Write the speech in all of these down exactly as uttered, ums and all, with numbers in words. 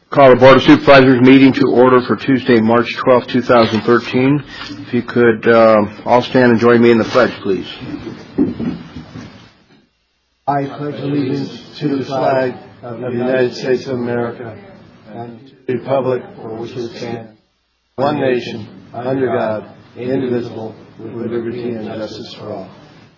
Call the Board of Supervisors meeting to order for Tuesday, March twelfth, two thousand thirteen. If you could uh, all stand and join me in the pledge, please. I pledge allegiance to the flag of the United States of America and to the republic for which it stands, one nation, under God, indivisible, with liberty and justice for all.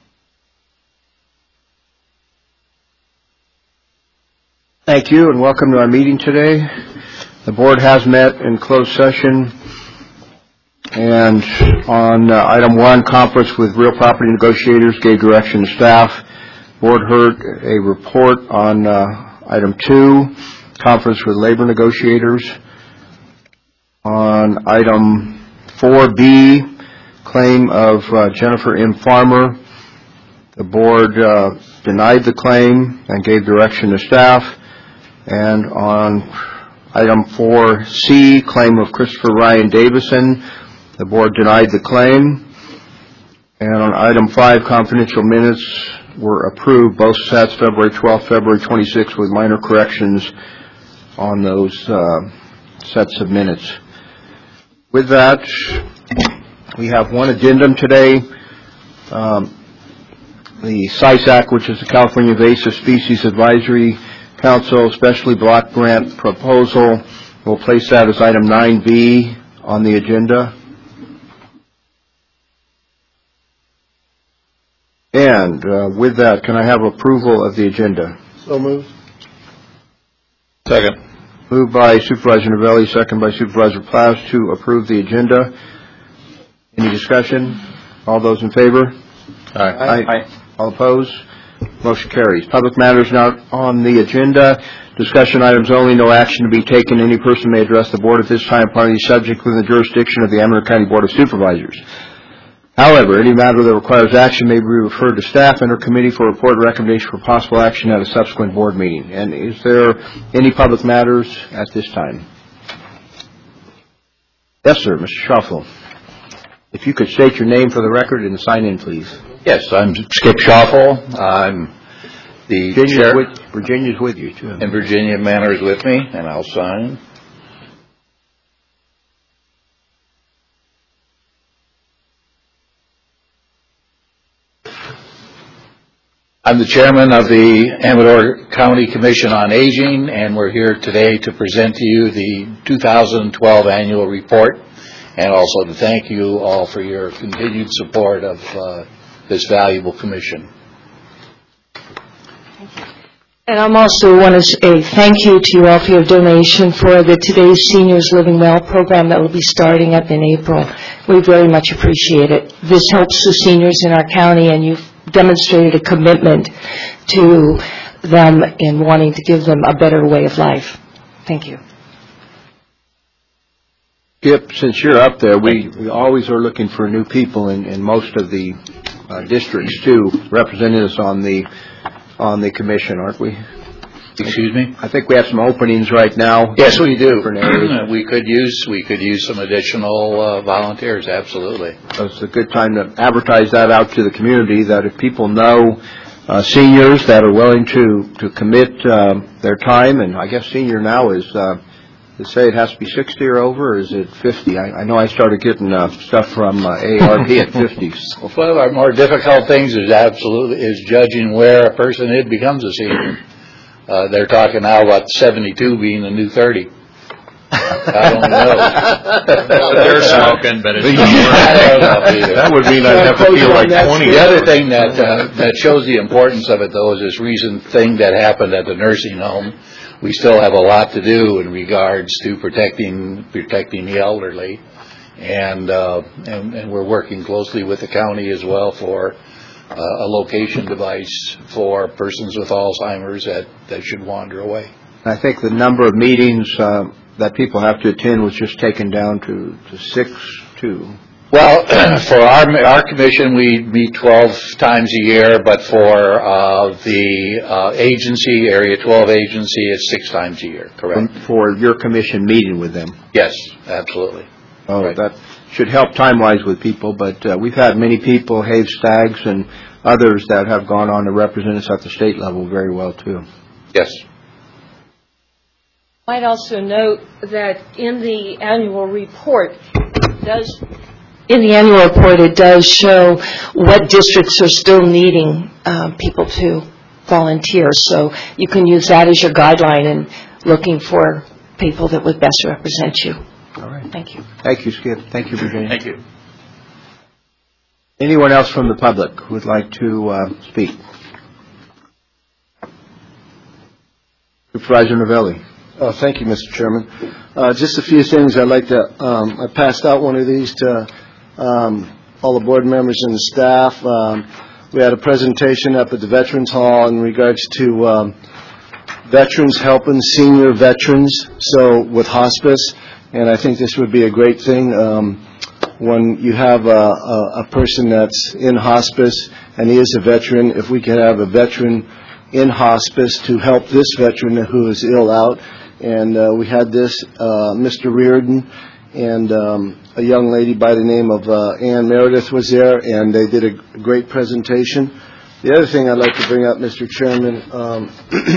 Thank you and welcome to our meeting today. The board has met in closed session, and on uh, item one, conference with real property negotiators, gave direction to staff. Board heard a report on uh, item two, conference with labor negotiators. On item four B, claim of uh, Jennifer M. Farmer, the board uh, denied the claim and gave direction to staff. And on item four C, claim of Christopher Ryan Davison, the board denied the claim. And on item five, confidential minutes were approved, both sets, February twelfth, February twenty-sixth, with minor corrections on those uh, sets of minutes. With that, we have one addendum today. Um, the C I S A C, which is the California Invasive Species Advisory Council Specialty Block Grant Proposal. We'll place that as item nine B on the agenda. And uh, with that, can I have approval of the agenda? So moved. Second. Moved by Supervisor Novelli, second by Supervisor Plas to approve the agenda. Any discussion? All those in favor? Aye. Aye. Aye. All opposed? Motion carries. Public matters not on the agenda. Discussion items only. No action to be taken. Any person may address the board at this time upon any subject within the jurisdiction of the Amador County Board of Supervisors. However, any matter that requires action may be referred to staff and or committee for report and recommendation for possible action at a subsequent board meeting. And is there any public matters at this time? Yes, sir. Mister Schaffel. If you could state your name for the record and sign in, please. Yes, I'm Skip Schaffel. I'm the Virginia's chair. with, Virginia's with you, too. And Virginia Manor is with me, and I'll sign. I'm the chairman of the Amador County Commission on Aging, and we're here today to present to you the two thousand twelve annual report, and also to thank you all for your continued support of uh, this valuable commission. And I'm also want to say thank you to you all for your donation for the Today's Seniors Living Well program that will be starting up in April. We very much appreciate it. This helps the seniors in our county, and you've demonstrated a commitment to them in wanting to give them a better way of life. Thank you. Skip, since you're up there, we, we always are looking for new people in, in most of the uh, districts, too, representing us on the on the commission, aren't we? Excuse me? I think we have some openings right now. Yes, we do. We could use we could use some additional uh, volunteers. Absolutely. So it's a good time to advertise that out to the community. That if people know uh, seniors that are willing to to commit um, their time, and I guess senior now is. Uh, They say it has to be sixty or over, or is it fifty? I, I know I started getting uh, stuff from uh, A A R P at fifties. Well, one of our more difficult things is absolutely is judging where a person it becomes a senior. Uh, they're talking now about seventy-two being the new thirty. I don't know. Well, they're smoking, but it's not working. That would mean I'd have to feel like twenty. The other thing that uh, that shows the importance of it, though, is this recent thing that happened at the nursing home. We still have a lot to do in regards to protecting protecting the elderly, and uh, and, and we're working closely with the county as well for uh, a location device for persons with Alzheimer's that, that should wander away. I think the number of meetings uh, that people have to attend was just taken down to, to six, two. Well, for our our commission, we meet twelve times a year, but for uh, the uh, agency, Area twelve agency, it's six times a year, correct? For your commission meeting with them? Yes, absolutely. Oh, right. That should help time-wise with people, but uh, we've had many people, Have Staggs and others that have gone on to represent us at the state level very well, too. Yes. Might also note that in the annual report, it does, in the annual report, it does show what districts are still needing um, people to volunteer. So you can use that as your guideline in looking for people that would best represent you. All right. Thank you. Thank you, Skip. Thank you, Virginia. Thank you. Anyone else from the public who would like to uh, speak? Supervisor Novelli. Oh, thank you, Mister Chairman. Uh, just a few things I'd like to, um, I passed out one of these to um, all the board members and the staff. Um, we had a presentation up at the Veterans Hall in regards to um, veterans helping senior veterans, so with hospice, and I think this would be a great thing. Um, when you have a, a, a person that's in hospice and he is a veteran, if we could have a veteran in hospice to help this veteran who is ill out. And uh, we had this, uh, Mister Reardon and um, a young lady by the name of uh, Ann Meredith was there, and they did a great presentation. The other thing I'd like to bring up, Mister Chairman, um,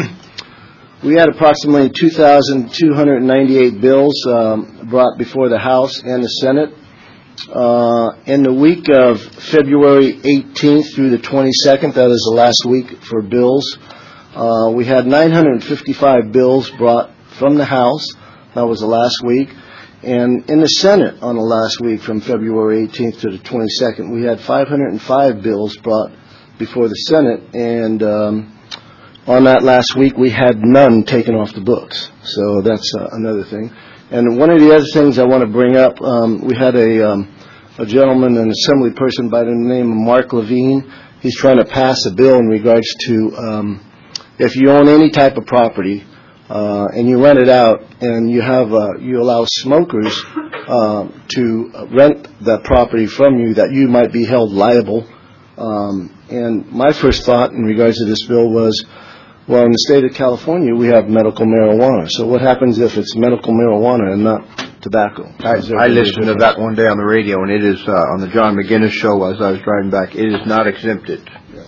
we had approximately two thousand two hundred ninety-eight bills um, brought before the House and the Senate. Uh, in the week of February eighteenth through the twenty-second, that is the last week for bills, uh, we had nine hundred fifty-five bills brought from the House. That was the last week. And in the Senate on the last week from February eighteenth to the twenty-second, we had five hundred five bills brought before the Senate. And um, on that last week, we had none taken off the books. So that's uh, another thing. And one of the other things I want to bring up, um, we had a, um, a gentleman, an assembly person by the name of Mark Levine. He's trying to pass a bill in regards to um, if you own any type of property uh, and you rent it out and you have uh, you allow smokers uh, to rent that property from you, that you might be held liable. Um, and my first thought in regards to this bill was, well, in the state of California, we have medical marijuana. So what happens if it's medical marijuana and not tobacco? I, I listened to that one day on the radio, and it is uh, on the John McGinnis show as I was driving back. It is not exempted. Yeah.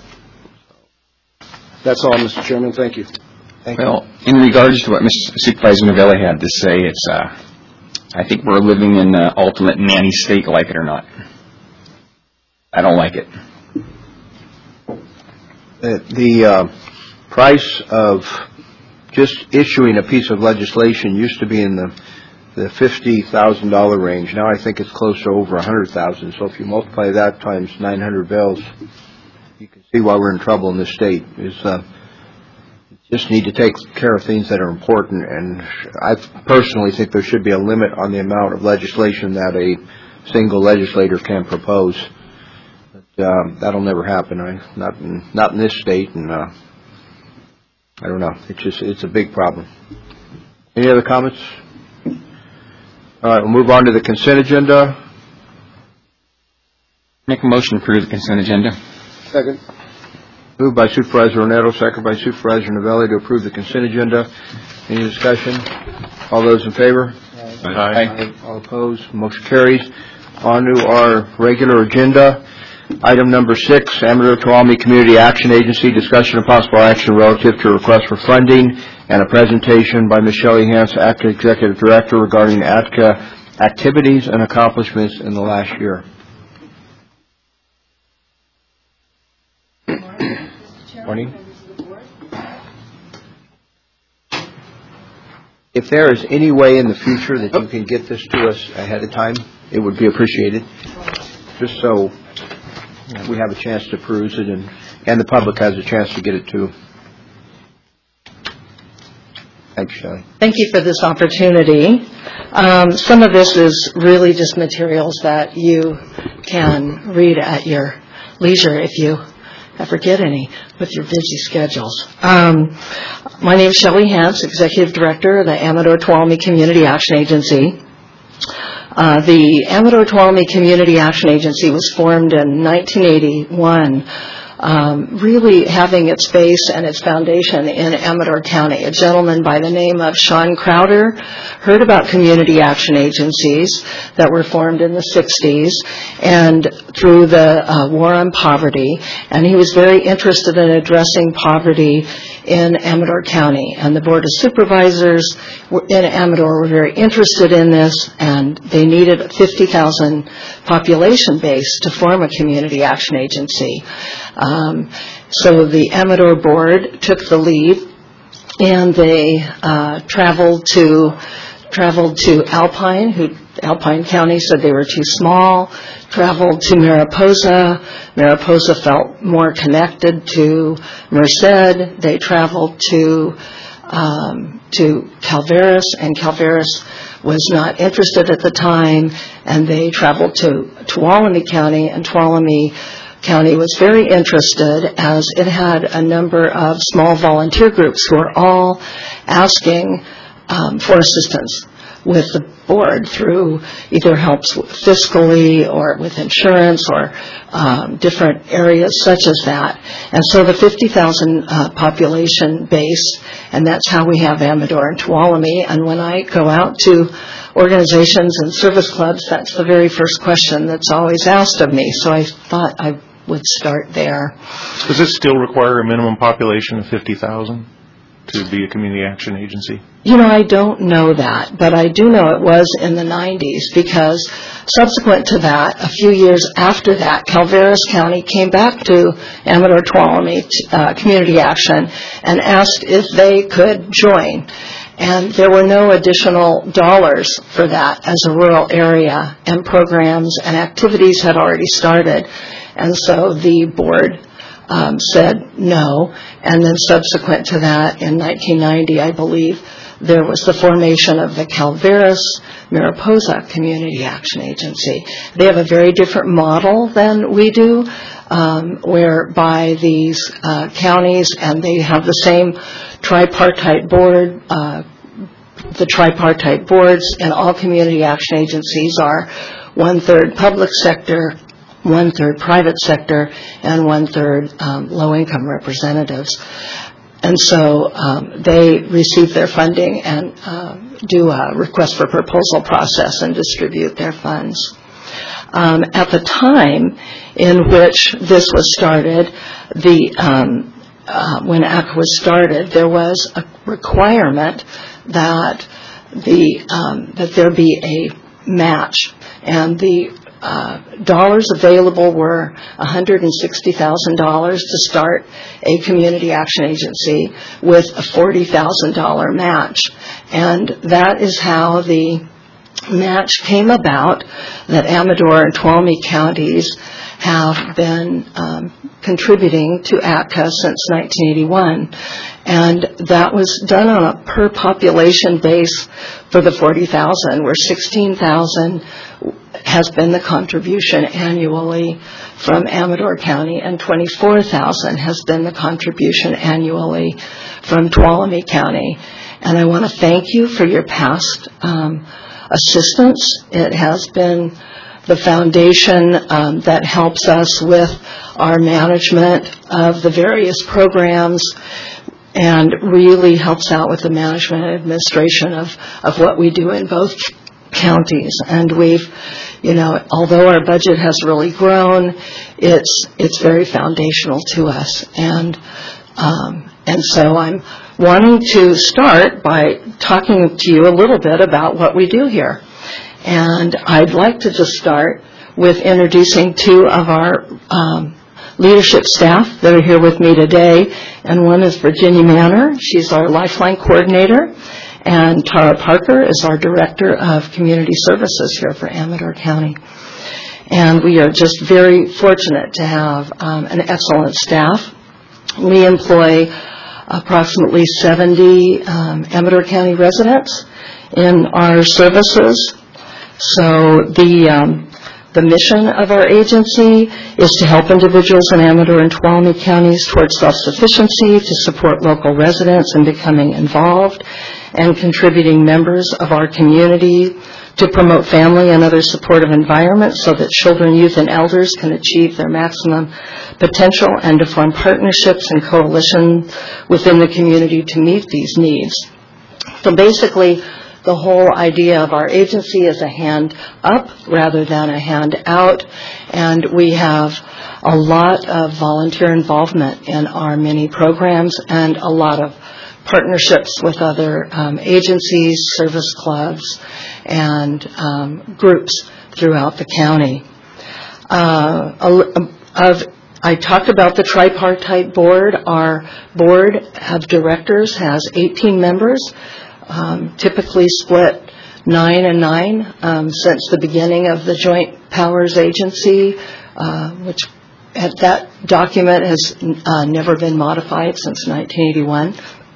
That's all, Mister Chairman. Thank you. Thank well, you. In regards to what Mister Supervisor Novelli had to say, it's uh, I think we're living in the ultimate nanny state, like it or not. I don't like it. Uh, the uh, price of just issuing a piece of legislation used to be in the the fifty thousand dollar range. Now I think it's close to over one hundred thousand. So if you multiply that times nine hundred bills, you can see why we're in trouble in this state. Is uh, just need to take care of things that are important. And I personally think there should be a limit on the amount of legislation that a single legislator can propose. But uh, that'll never happen. I, not in, not in this state. And uh, I don't know. It's just it's a big problem. Any other comments? All right, we'll move on to the consent agenda. Make a motion to approve the consent agenda. Second. Moved by Supervisor Ornetto, second by Supervisor Novelli to approve the consent agenda. Any discussion? All those in favor? Aye. Aye. All opposed? Motion carries. On to our regular agenda. Item number six, Amador Tuolumne Community Action Agency, discussion of possible action relative to request for funding and a presentation by Miz Shelley Hance, A T C A Executive Director, regarding A T C A activities and accomplishments in the last year. Morning. If there is any way in the future that you can get this to us ahead of time, it would be appreciated, just so we have a chance to peruse it, and, and the public has a chance to get it too. Thanks, Shelley. Thank you for this opportunity. Um, some of this is really just materials that you can read at your leisure if you ever get any with your busy schedules. Um, my name is Shelley Hance, Executive Director of the Amador Tuolumne Community Action Agency. Uh, the Amador Tuolumne Community Action Agency was formed in nineteen eighty-one um, really having its base and its foundation in Amador County. A gentleman by the name of Sean Crowder heard about community action agencies that were formed in the sixties and through the uh, war on poverty, and he was very interested in addressing poverty in Amador County. And the Board of Supervisors in Amador were very interested in this, and they needed a fifty thousand population base to form a community action agency. Um, so the Amador Board took the lead, and they uh, traveled to traveled to Alpine, who Alpine County said they were too small, traveled to Mariposa. Mariposa felt more connected to Merced. They traveled to um, to Calveras, and Calveras was not interested at the time, and they traveled to Tuolumne County, and Tuolumne County was very interested as it had a number of small volunteer groups who were all asking um, for assistance with the board through either helps fiscally or with insurance or um, different areas such as that. And so the fifty thousand uh, population base, and that's how we have Amador and Tuolumne. And when I go out to organizations and service clubs, that's the very first question that's always asked of me. So I thought I would start there. Does it still require a minimum population of fifty thousand to be a community action agency? You know, I don't know that, but I do know it was in the nineties, because subsequent to that, a few years after that, Calveras County came back to Amador Tuolumne uh, Community Action and asked if they could join. And there were no additional dollars for that as a rural area, and programs and activities had already started. And so the board um, said no. And then subsequent to that, in nineteen ninety, I believe, there was the formation of the Calveras Mariposa Community Action Agency. They have a very different model than we do, um, whereby these uh, counties, and they have the same tripartite board. Uh, the tripartite boards in all community action agencies are one-third public sector, one-third private sector, and one-third um, low-income representatives. And so um, they receive their funding and uh, do a request for proposal process and distribute their funds. Um, at the time in which this was started, the um, uh, when A C C A was started, there was a requirement that the um, that there be a match, and the Uh, dollars available were one hundred sixty thousand dollars to start a community action agency with a forty thousand dollars match. And that is how the match came about, that Amador and Tuolumne counties have been um, contributing to A C C A since nineteen eighty-one. And that was done on a per population base for the forty thousand, where sixteen thousand has been the contribution annually from Amador County, and twenty-four thousand has been the contribution annually from Tuolumne County. And I want to thank you for your past um, assistance. It has been the foundation um, that helps us with our management of the various programs, and really helps out with the management and administration of, of what we do in both counties. And we've, you know, although our budget has really grown, it's it's very foundational to us. And um, and so I'm wanting to start by talking to you a little bit about what we do here. And I'd like to just start with introducing two of our um, leadership staff that are here with me today. And one is Virginia Manor. She's our Lifeline coordinator. And Tara Parker is our Director of Community Services here for Amador County. And we are just very fortunate to have um, an excellent staff. We employ approximately seventy um, Amador County residents in our services. So the um, the mission of our agency is to help individuals in Amador and Tuolumne counties towards self-sufficiency, to support local residents in becoming involved, and contributing members of our community to promote family and other supportive environments so that children, youth, and elders can achieve their maximum potential, and to form partnerships and coalitions within the community to meet these needs. So basically, the whole idea of our agency is a hand up rather than a hand out, and we have a lot of volunteer involvement in our many programs and a lot of partnerships with other um, agencies, service clubs, and um, groups throughout the county. Uh, of, I talked about the tripartite board. Our board of directors has eighteen members, um, typically split nine and nine um, since the beginning of the Joint Powers Agency, uh, which that document has uh, never been modified since nineteen eighty-one.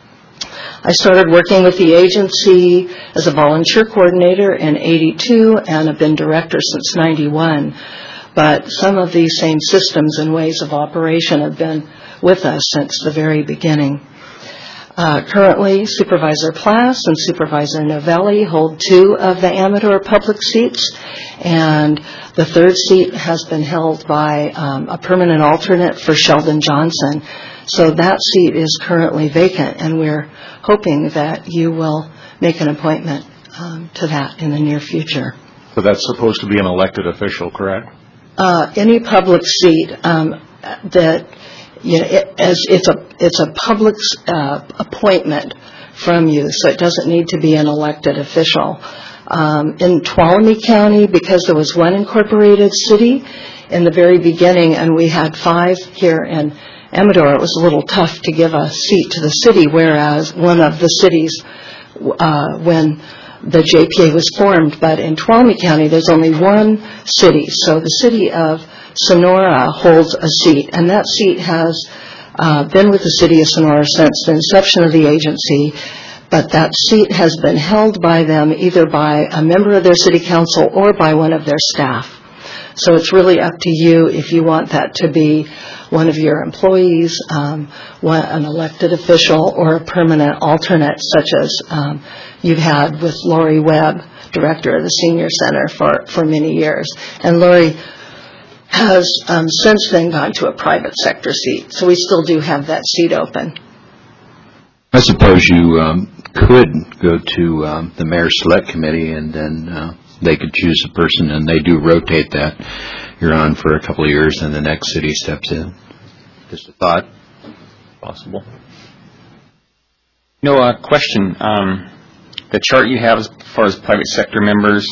I started working with the agency as a volunteer coordinator in eighty-two and have been director since ninety-one. But some of these same systems and ways of operation have been with us since the very beginning. Uh, currently, Supervisor Plass and Supervisor Novelli hold two of the Amador public seats, and the third seat has been held by um, a permanent alternate for Sheldon Johnson. So that seat is currently vacant, and we're hoping that you will make an appointment um, to that in the near future. So that's supposed to be an elected official, correct? Uh, any public seat um, that, you know, it, as it's a it's a public uh, appointment from you, so it doesn't need to be an elected official. Um, in Tuolumne County, because there was one incorporated city in the very beginning, and we had five here in Amador, it was a little tough to give a seat to the city, whereas one of the cities, uh, when the J P A was formed, but in Tuolumne County there's only one city, so the city of Sonora holds a seat, and that seat has uh, been with the city of Sonora since the inception of the agency, but that seat has been held by them either by a member of their city council or by one of their staff. So it's really up to you if you want that to be one of your employees, um, one, an elected official, or a permanent alternate, such as um, you've had with Lori Webb, director of the Senior Center, for, for many years. And Lori has um, since then gone to a private sector seat, so we still do have that seat open. I suppose you um, could go to um, the Mayor's Select Committee, and then uh, they could choose a person, and they do rotate that. You're on for a couple of years, and the next city steps in. Just a thought. Possible. No, uh, question. Um, the chart you have as far as private sector members,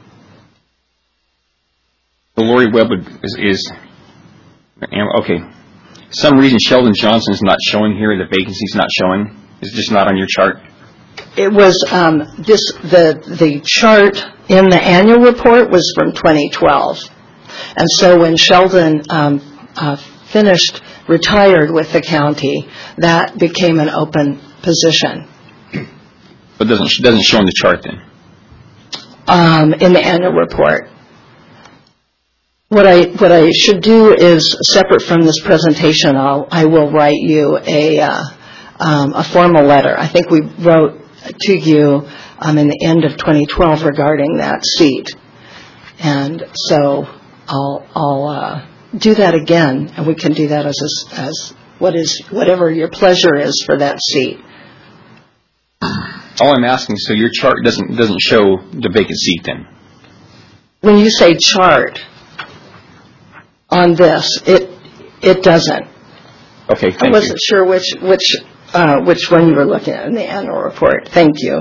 the Lori Webb would, is, is, okay. Some reason Sheldon Johnson is not showing here, the vacancy's not showing. It's just not on your chart. It was um, this the the chart in the annual report was from twenty twelve, and so when Sheldon um, uh, finished retired with the county, that became an open position. But doesn't doesn't show in the chart then? Um, in the annual report. What I what I should do is, separate from this presentation, I'll I will write you a uh, um, a formal letter. I think we wrote to you um, in the end of twenty twelve regarding that seat, and so I'll I'll uh, do that again, and we can do that as a, as what is whatever your pleasure is for that seat. All I'm asking, so your chart doesn't doesn't show the vacant seat then? When you say chart on this, it it doesn't. Okay, thank I wasn't you. sure which which uh, which one you were looking at in the annual report. Thank you.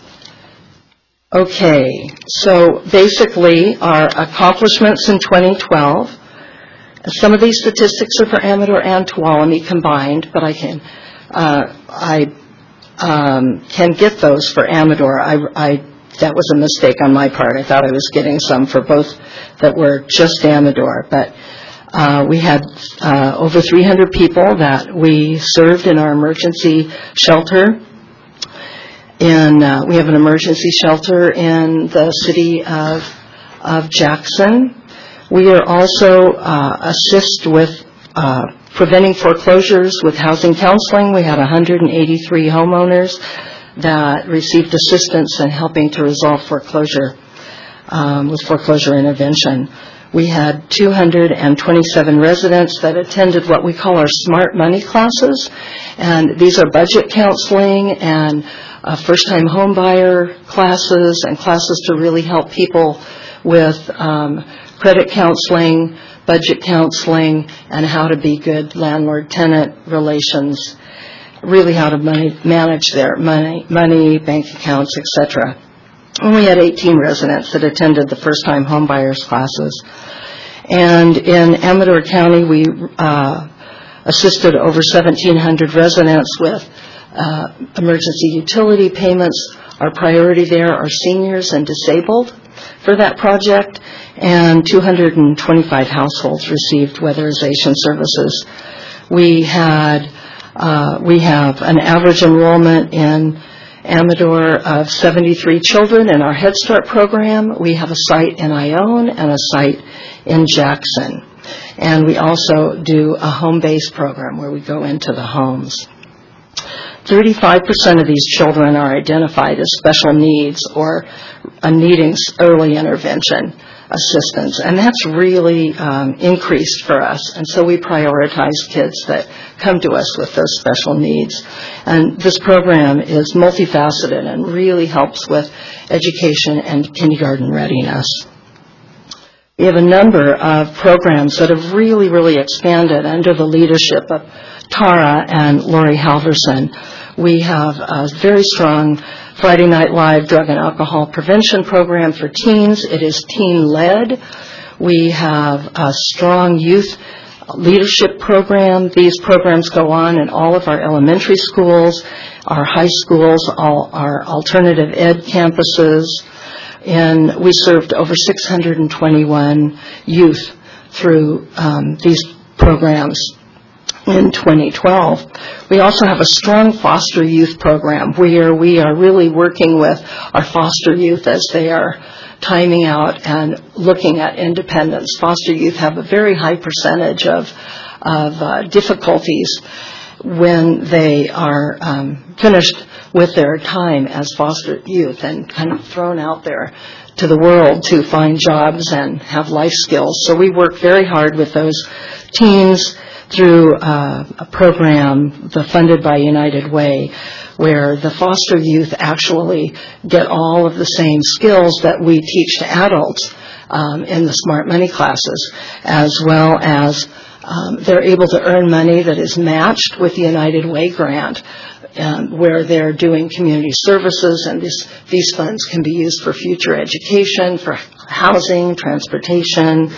Okay, so basically our accomplishments in twenty twelve. Some of these statistics are for Amador and Tuolumne combined, but I can uh, I um, can get those for Amador. I, I that was a mistake on my part. I thought I was getting some for both that were just Amador, but uh, we had uh, over three hundred people that we served in our emergency shelter. In uh, we have an emergency shelter in the city of of Jackson. We are also uh, assist with uh, preventing foreclosures with housing counseling. We had one hundred eighty-three homeowners that received assistance in helping to resolve foreclosure um, with foreclosure intervention. We had two hundred twenty-seven residents that attended what we call our Smart Money classes, and these are budget counseling and uh, first-time home buyer classes and classes to really help people with um, credit counseling, budget counseling, and how to be good landlord-tenant relations, really how to money, manage their money, money, bank accounts, et cetera. And we had eighteen residents that attended the first-time home buyers classes. And in Amador County, we uh, assisted over seventeen hundred residents with uh, emergency utility payments. Our priority there are seniors and disabled for that project, and two hundred twenty-five households received weatherization services. We had uh, we have an average enrollment in Amador of seventy-three children in our Head Start program. We have a site in Ione and a site in Jackson. And we also do a home-based program where we go into the homes. thirty-five percent of these children are identified as special needs or uh, needing early intervention assistance, and that's really um, increased for us. And so we prioritize kids that come to us with those special needs. And this program is multifaceted and really helps with education and kindergarten readiness. We have a number of programs that have really, really expanded under the leadership of Tara and Lori Halverson. We have a very strong Friday Night Live drug and alcohol prevention program for teens. It is teen-led. We have a strong youth leadership program. These programs go on in all of our elementary schools, our high schools, all our alternative ed campuses. And we served over six hundred twenty-one youth through um, these programs in twenty twelve. We also have a strong foster youth program where we are really working with our foster youth as they are timing out and looking at independence. Foster youth have a very high percentage of, of uh, difficulties when they are um, finished with their time as foster youth and kind of thrown out there to the world to find jobs and have life skills. So we work very hard with those teens through uh, a program the funded by United Way, where the foster youth actually get all of the same skills that we teach to adults um, in the Smart Money classes, as well as um, they're able to earn money that is matched with the United Way grant, um, where they're doing community services, and this, these funds can be used for future education, for housing, transportation.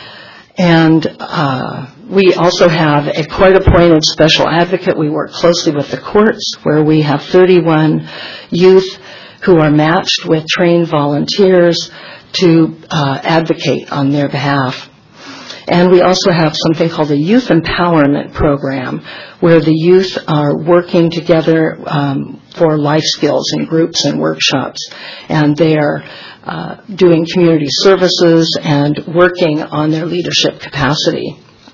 And uh, we also have a court-appointed special advocate. We work closely with the courts, where we have thirty-one youth who are matched with trained volunteers to uh, advocate on their behalf. And we also have something called a youth empowerment program, where the youth are working together um, for life skills in groups and workshops. And they are uh, doing community services and working on their leadership capacity.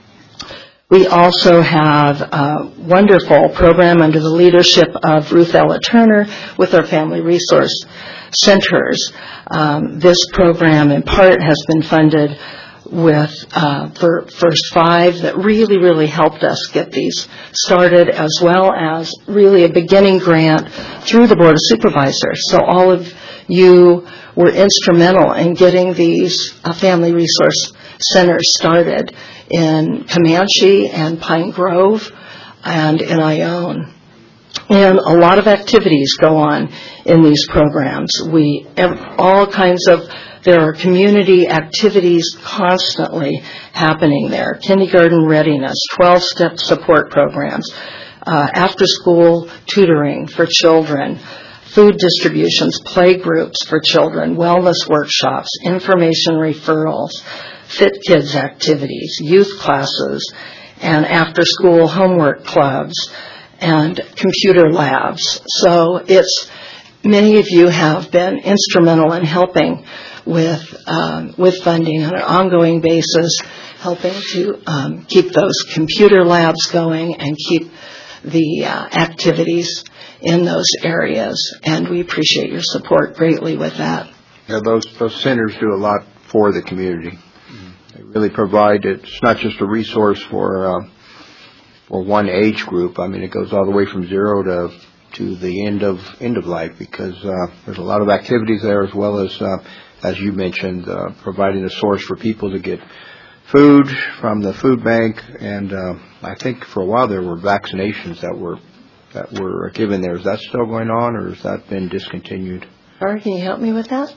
We also have a wonderful program under the leadership of Ruth Ella Turner with our Family Resource Centers. Um, this program, in part, has been funded with uh, for First Five that really, really helped us get these started, as well as really a beginning grant through the Board of Supervisors. So all of you were instrumental in getting these uh, Family Resource Centers started in Comanche and Pine Grove and in Ione. And a lot of activities go on in these programs. We all kinds of There are community activities constantly happening there. Kindergarten readiness, twelve-step support programs, uh, after-school tutoring for children, food distributions, play groups for children, wellness workshops, information referrals, Fit Kids activities, youth classes, and after-school homework clubs, and computer labs. So it's, many of you have been instrumental in helping with um, with funding on an ongoing basis, helping to um, keep those computer labs going and keep the uh, activities in those areas, and we appreciate your support greatly with that. Yeah, those, those centers do a lot for the community. They really provide, it's not just a resource for, uh, for one age group. I mean, it goes all the way from zero to, to the end of, end of life, because, uh, there's a lot of activities there, as well as, uh, as you mentioned, uh, providing a source for people to get food from the food bank. And, uh, I think for a while there were vaccinations that were, that were given there. Is that still going on, or has that been discontinued? Laura, can you help me with that?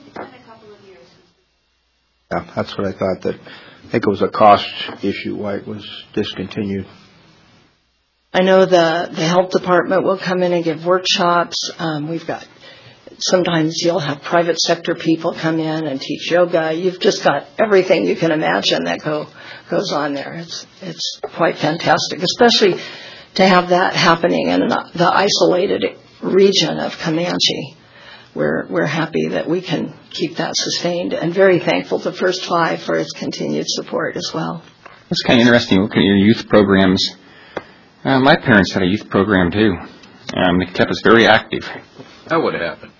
Yeah, that's what I thought, that I think it was a cost issue why it was discontinued. I know the, the health department will come in and give workshops. Um, we've got, sometimes you'll have private sector people come in and teach yoga. You've just got everything you can imagine that go, goes on there. It's, it's quite fantastic, especially to have that happening in the isolated region of Comanche. We're, we're happy that we can keep that sustained, and very thankful to First Five for its continued support as well. It's kind of interesting looking at your youth programs. Uh, my parents had a youth program too. Um, it kept us very active. That would happen.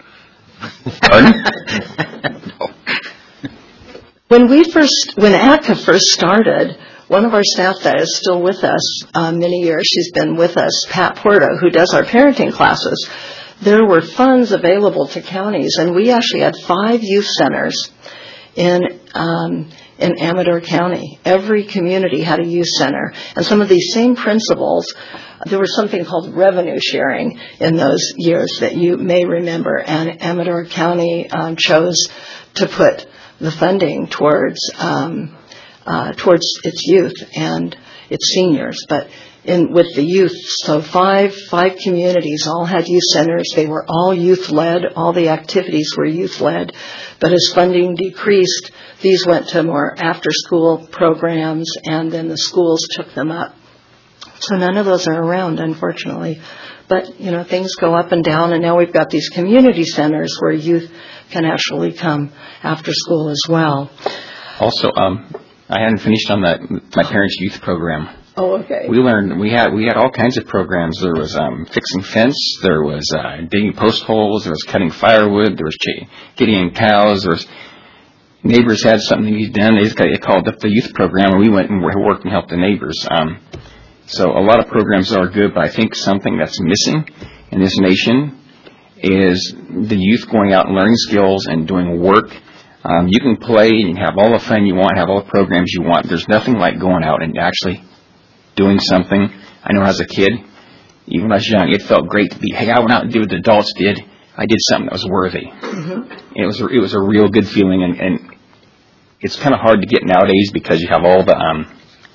When we first, when A C C A first started, one of our staff that is still with us uh, many years, she's been with us, Pat Porto, who does our parenting classes. There were funds available to counties, and we actually had five youth centers in um, in Amador County. Every community had a youth center, and some of these same principles. There was something called revenue sharing in those years that you may remember, and Amador County um, chose to put the funding towards um, uh, towards its youth and its seniors, but. In, with the youth, so five five communities all had youth centers. They were all youth-led. All the activities were youth-led. But as funding decreased, these went to more after-school programs, and then the schools took them up. So none of those are around, unfortunately. But, you know, things go up and down, and now we've got these community centers where youth can actually come after school as well. Also, um, I hadn't finished on that, my parents' youth program. Oh, okay. We learned, we had we had all kinds of programs. There was um, fixing fence, there was uh, digging post holes, there was cutting firewood, there was ch- getting cows, there was neighbors had something to be done. They, just got, they called up the youth program, and we went and worked and helped the neighbors. Um, so a lot of programs are good, but I think something that's missing in this nation is the youth going out and learning skills and doing work. Um, you can play and have all the fun you want, have all the programs you want. There's nothing like going out and actually doing something. I know as a kid, even when I was young, it felt great to be, hey, I went out and did what the adults did. I did something that was worthy. Mm-hmm. It was a, it was a real good feeling, and, and it's kind of hard to get nowadays because you have all the um,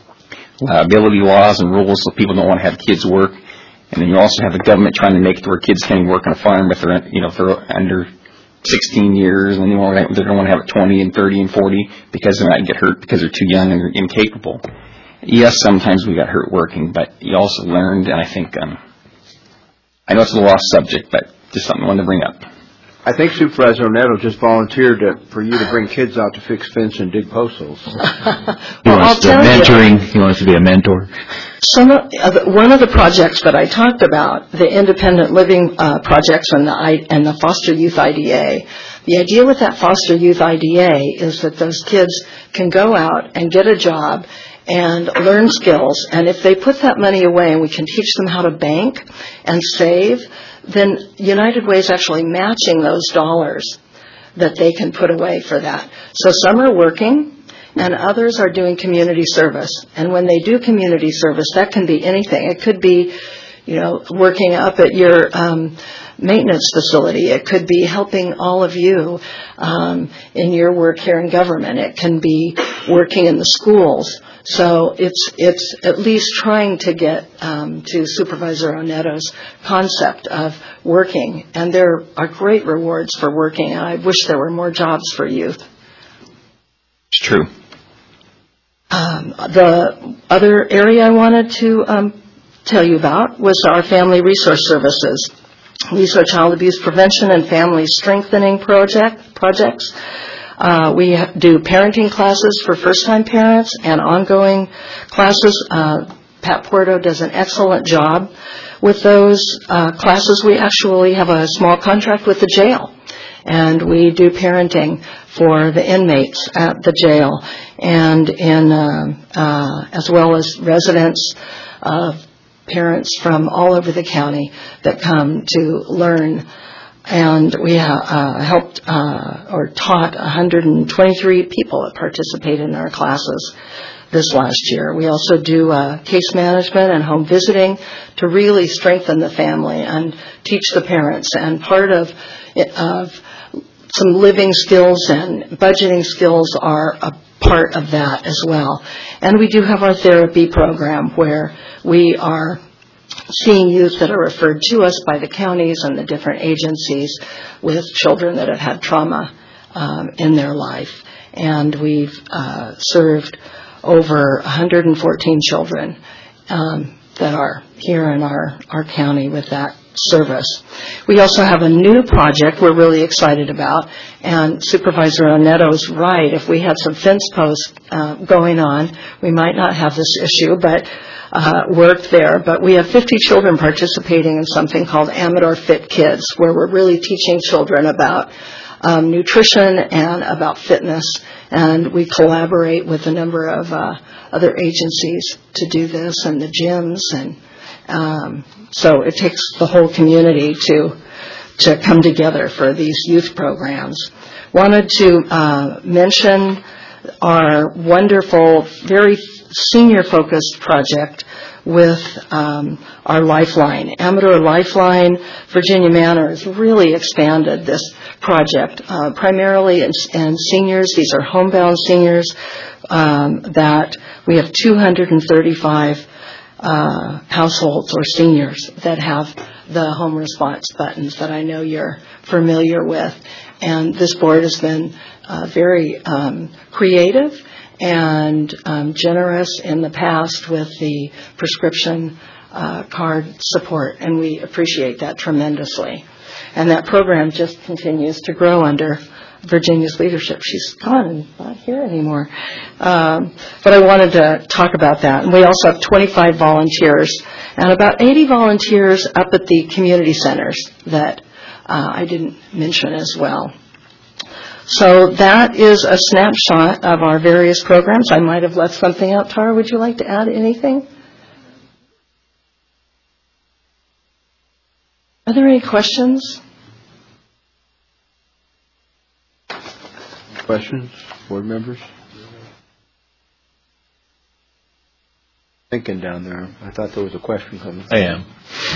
liability laws and rules, so people don't want to have kids work. And then you also have the government trying to make it where kids can't work on a farm if they're, you know, if they're under sixteen years, and then they don't want to have it twenty and thirty and forty because they might get hurt because they're too young and they're incapable. Yes, sometimes we got hurt working, but you also learned, and I think, um, I know it's a lost subject, but just something I wanted to bring up. I think Supervisor Neto just volunteered to, for you to bring kids out to fix fence and dig post holes. He wants to mentoring. He wants to be a mentor. Some of, uh, one of the projects that I talked about, the independent living uh, projects and the I, and the foster youth I D A. The idea with that foster youth I D A is that those kids can go out and get a job and learn skills, and if they put that money away and we can teach them how to bank and save, then United Way is actually matching those dollars that they can put away for that. So some are working and others are doing community service. And when they do community service, that can be anything. It could be, you know, working up at your um, maintenance facility. It could be helping all of you um, in your work here in government. It can be working in the schools. So it's it's at least trying to get um, to Supervisor Oneto's concept of working, and there are great rewards for working, and I wish there were more jobs for youth. It's true. Um, the other area I wanted to um, tell you about was our Family Resource Services. These are child abuse prevention and family strengthening project projects. Uh, we do parenting classes for first-time parents and ongoing classes uh, Pat Puerto does an excellent job with those uh, classes. We actually have a small contract with the jail, and we do parenting for the inmates at the jail, and in uh, uh, as well as residents of parents from all over the county that come to learn. And we uh, helped uh, or taught one hundred twenty-three people that participated in our classes this last year. We also do uh, case management and home visiting to really strengthen the family and teach the parents. And part of, of some living skills and budgeting skills are a part of that as well. And we do have our therapy program where we are seeing youth that are referred to us by the counties and the different agencies with children that have had trauma um, in their life. And we've uh, served over one hundred fourteen children um, that are here in our, our county with that service. We also have a new project we're really excited about, and Supervisor Oneto's right. If we had some fence posts uh, going on, we might not have this issue, but uh, work there. But we have fifty children participating in something called Amador Fit Kids, where we're really teaching children about um, nutrition and about fitness, and we collaborate with a number of uh, other agencies to do this, and the gyms, and um, so it takes the whole community to to come together for these youth programs. Wanted to uh, mention our wonderful, very senior-focused project with um, our Lifeline. Amador Lifeline, Virginia Manor has really expanded this project, uh, primarily in, in seniors. These are homebound seniors um, that we have two hundred thirty-five uh, households or seniors that have the home response buttons that I know you're familiar with. And this board has been uh, very um, creative and um, generous in the past with the prescription uh, card support, and we appreciate that tremendously. And that program just continues to grow under Virginia's leadership. She's gone and not here anymore. Um, but I wanted to talk about that. And we also have twenty-five volunteers and about eighty volunteers up at the community centers that uh, I didn't mention as well. So that is a snapshot of our various programs. I might have left something out. Tara, would you like to add anything? Are there any questions? Questions, board members? Thinking down there. I thought there was a question coming. I am.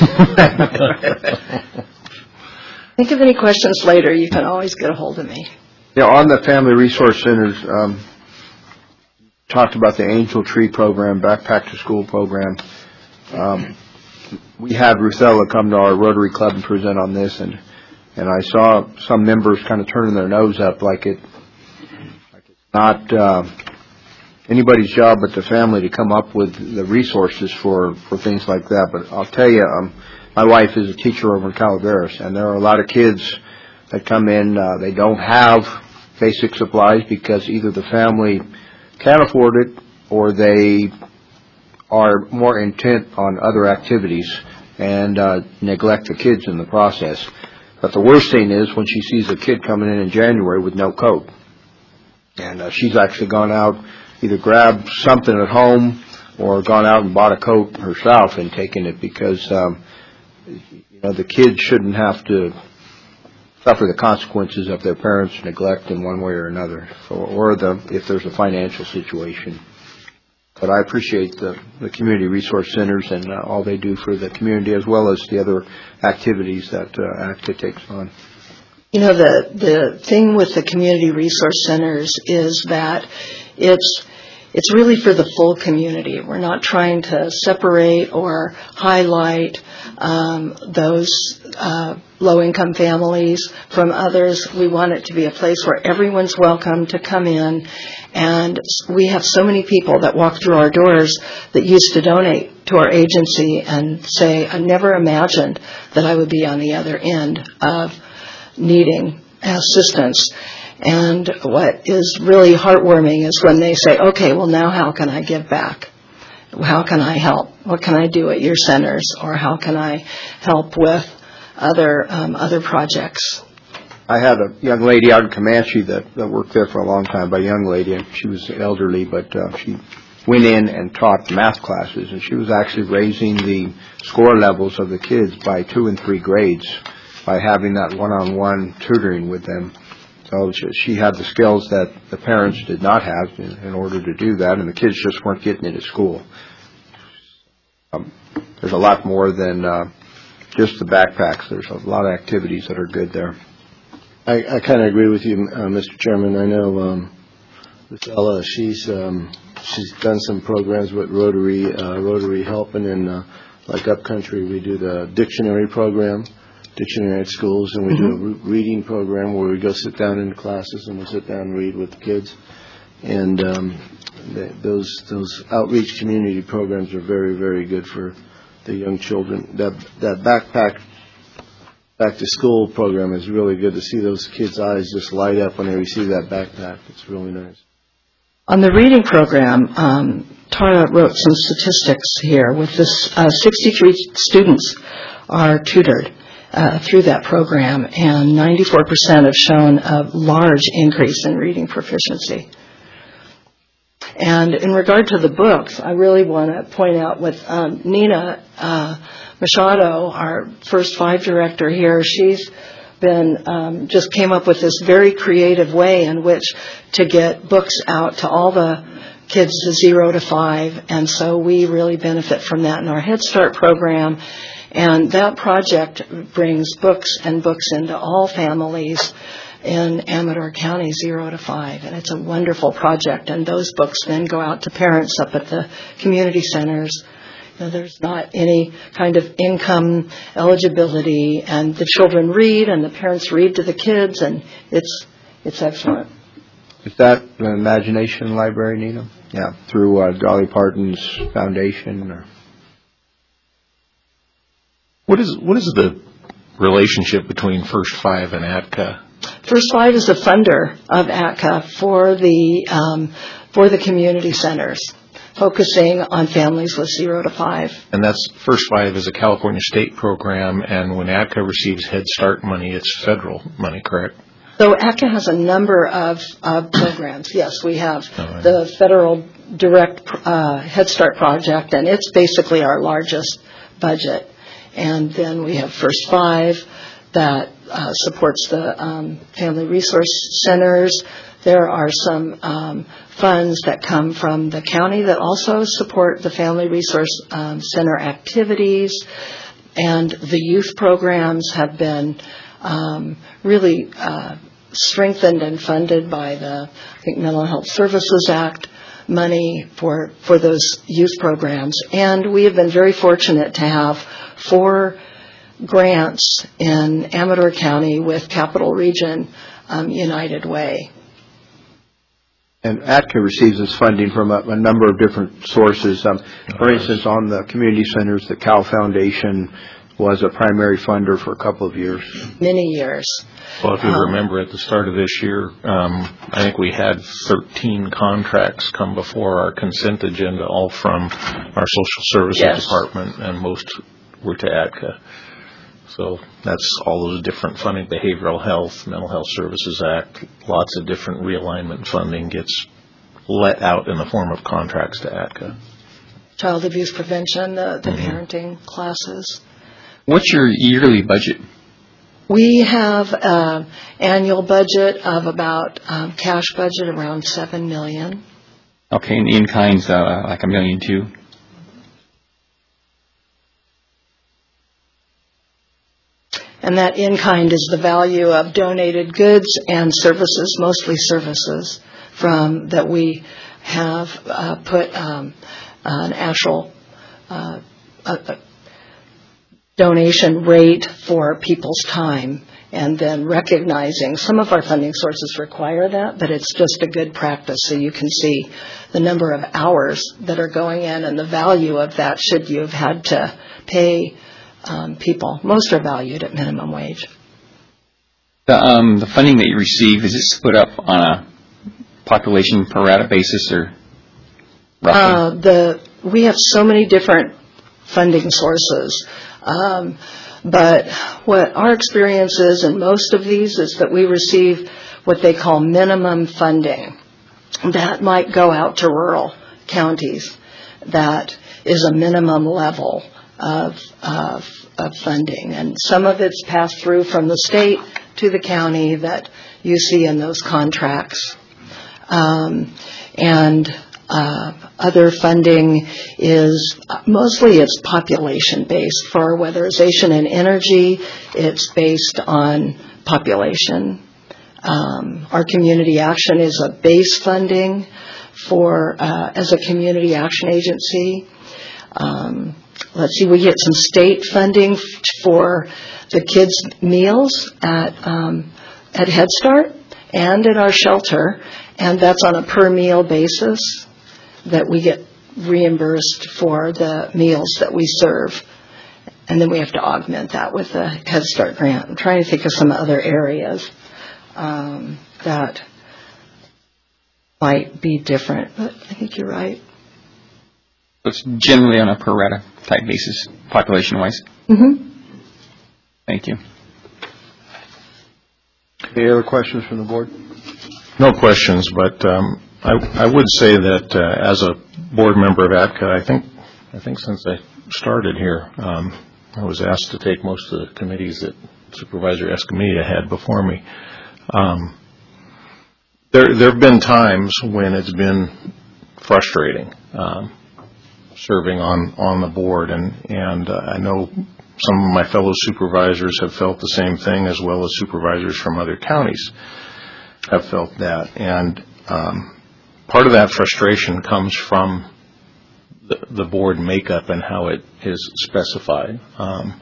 Think of any questions later. You can always get a hold of me. Yeah, on the Family Resource Centers, um, talked about the Angel Tree program, Backpack to School program. Um, we had Ruthella come to our Rotary Club and present on this, and and I saw some members kind of turning their nose up like it, like it's not uh, anybody's job but the family to come up with the resources for, for things like that. But I'll tell you, um, my wife is a teacher over in Calaveras, and there are a lot of kids that come in, uh, they don't have basic supplies because either the family can't afford it or they are more intent on other activities and uh, neglect the kids in the process. But the worst thing is when she sees a kid coming in in January with no coat. And uh, she's actually gone out, either grabbed something at home or gone out and bought a coat herself and taken it because um, you know, the kids shouldn't have to suffer the consequences of their parents' neglect in one way or another, so, or the if there's a financial situation. But I appreciate the, the community resource centers and uh, all they do for the community, as well as the other activities that uh, ACTA takes on. You know, the the thing with the community resource centers is that it's it's really for the full community. We're not trying to separate or highlight um, those uh, low-income families from others. We want it to be a place where everyone's welcome to come in. And we have so many people that walk through our doors that used to donate to our agency and say, I never imagined that I would be on the other end of needing assistance. And what is really heartwarming is when they say, okay, well, now how can I give back? how can I help? What can I do at your centers? Or how can I help with other um, other projects? I had a young lady out in Comanche that, that worked there for a long time, by a young lady, and she was elderly, but uh, she went in and taught math classes, and she was actually raising the score levels of the kids by two and three grades by having that one-on-one tutoring with them. So she had the skills that the parents did not have in, in order to do that, and the kids just weren't getting it at school. Um, there's a lot more than uh, just the backpacks. There's a lot of activities that are good there. I, I kind of agree with you, uh, Mister Chairman. I know um, this Ella, she's um, she's done some programs with Rotary, uh, Rotary helping, and uh, like Upcountry, we do the dictionary program, dictionary at schools, and we mm-hmm. do a re- reading program where we go sit down in classes and we sit down and read with the kids. And um, they, those those outreach community programs are very, very good for the young children. That that backpack. Back to school program is really good to see those kids' eyes just light up when they receive that backpack. It's really nice. On the reading program, um, Tara wrote some statistics here. With this, uh, sixty-three students are tutored uh, through that program, and ninety-four percent have shown a large increase in reading proficiency. And in regard to the books, I really want to point out with um, Nina uh, Machado, our first five director here, she's been um, just came up with this very creative way in which to get books out to all the kids to zero to five, and so we really benefit from that in our Head Start program. And that project brings books and books into all families in Amador County, zero to five, and it's a wonderful project. And those books then go out to parents up at the community centers. You know, there's not any kind of income eligibility, and the children read, and the parents read to the kids, and it's it's excellent. Is that the Imagination Library, Nina? Yeah, through uh, Dolly Parton's foundation. Or what is what is the relationship between First Five and A T C A? First Five is a funder of A T C A for the um, for the community centers, focusing on families with zero to five. And that's First Five is a California state program, and when A T C A receives Head Start money, it's federal money, correct? So A T C A has a number of uh, programs. Yes, we have right. the federal direct uh, Head Start project, and it's basically our largest budget. And then we have First Five that uh, supports the um, family resource centers. There are some um, funds that come from the county that also support the Family Resource um, Center activities, and the youth programs have been um, really uh, strengthened and funded by the, I think, Mental Health Services Act money for, for those youth programs. And we have been very fortunate to have four grants in Amador County with Capital Region um, United Way. And A T C A receives its funding from a, a number of different sources. Um, for instance, on the community centers, the Cal Foundation was a primary funder for a couple of years. Many years. Well, if you um, remember at the start of this year, um, I think we had thirteen contracts come before our consent agenda, all from our social services yes. department, and most were to A T C A. So that's all those different funding, Behavioral Health, Mental Health Services Act, lots of different realignment funding gets let out in the form of contracts to A T C A. Child abuse prevention, the, the Mm-hmm. parenting classes. What's your yearly budget? We have an annual budget of about um, cash budget around seven million dollars. Okay, and in-kind's uh, like a million two. And that in-kind is the value of donated goods and services, mostly services, from that we have uh, put um, an actual uh, a, a donation rate for people's time, and then recognizing some of our funding sources require that, but it's just a good practice so you can see the number of hours that are going in and the value of that should you have had to pay um, people. Most are valued at minimum wage. The, um, the funding that you receive, is it split up on a population per rata basis, or? Uh, the we have so many different funding sources, um, but what our experience is in most of these is that we receive what they call minimum funding. That might go out to rural counties. That is a minimum level of, of, of funding, and some of it's passed through from the state to the county that you see in those contracts. Um, and uh, other funding is mostly it's population based. For weatherization and energy, it's based on population. Um, our community action is a base funding for uh, as a community action agency. Um, let's see, we get some state funding f- for the kids' meals at um, at Head Start and at our shelter, and that's on a per meal basis that we get reimbursed for the meals that we serve. And then we have to augment that with the Head Start grant. I'm trying to think of some other areas um, that might be different, but I think you're right. It's generally on a per rata type basis, population-wise. Mm-hmm. Thank you. Any other questions from the board? No questions, but um, I, I would say that uh, as a board member of A T C A, I think I think since I started here, um, I was asked to take most of the committees that Supervisor Escamilla had before me. Um, there there have been times when it's been frustrating um, serving on, on the board, and, and uh, I know some of my fellow supervisors have felt the same thing, as well as supervisors from other counties have felt that. And um, part of that frustration comes from the, the board makeup and how it is specified. Um,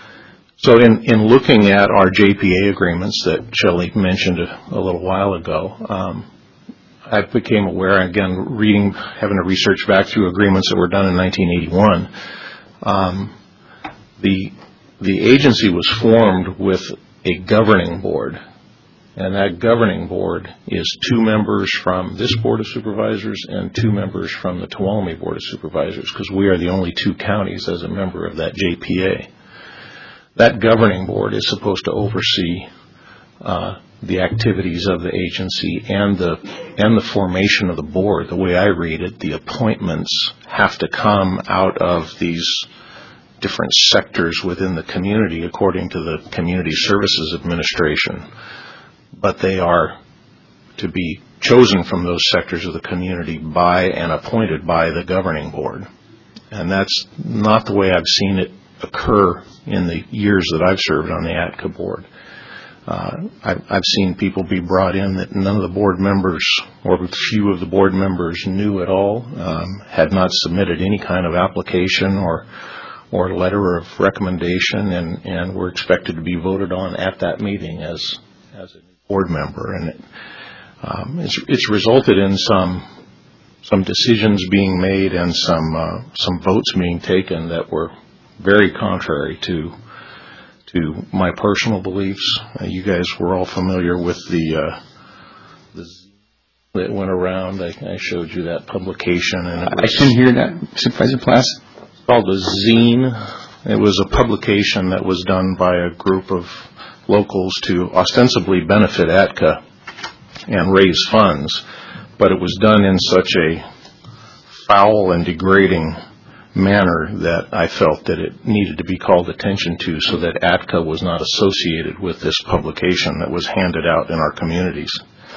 so in, in looking at our J P A agreements that Shelley mentioned a, a little while ago, um, I became aware, again, reading, having to research back through agreements that were done in nineteen eighty-one, um, the the agency was formed with a governing board, and that governing board is two members from this Board of Supervisors and two members from the Tuolumne Board of Supervisors, because we are the only two counties as a member of that J P A. That governing board is supposed to oversee uh, the activities of the agency and the and the formation of the board. The way I read it, the appointments have to come out of these different sectors within the community according to the Community Services Administration, but they are to be chosen from those sectors of the community by and appointed by the governing board. And that's not the way I've seen it occur in the years that I've served on the A T C A board. Uh, I've, I've seen people be brought in that none of the board members, or few of the board members, knew at all, um, had not submitted any kind of application or or letter of recommendation, and, and were expected to be voted on at that meeting as as a board member. And it, um, it's, it's resulted in some some decisions being made and some uh, some votes being taken that were very contrary to to my personal beliefs. Uh, you guys were all familiar with the uh, the that went around. I, I showed you that publication, and it was, I couldn't hear that, Supervisor Plass. Called a zine. It was a publication that was done by a group of locals to ostensibly benefit A T C A and raise funds, but it was done in such a foul and degrading manner that I felt that it needed to be called attention to, so that A T C A was not associated with this publication that was handed out in our communities.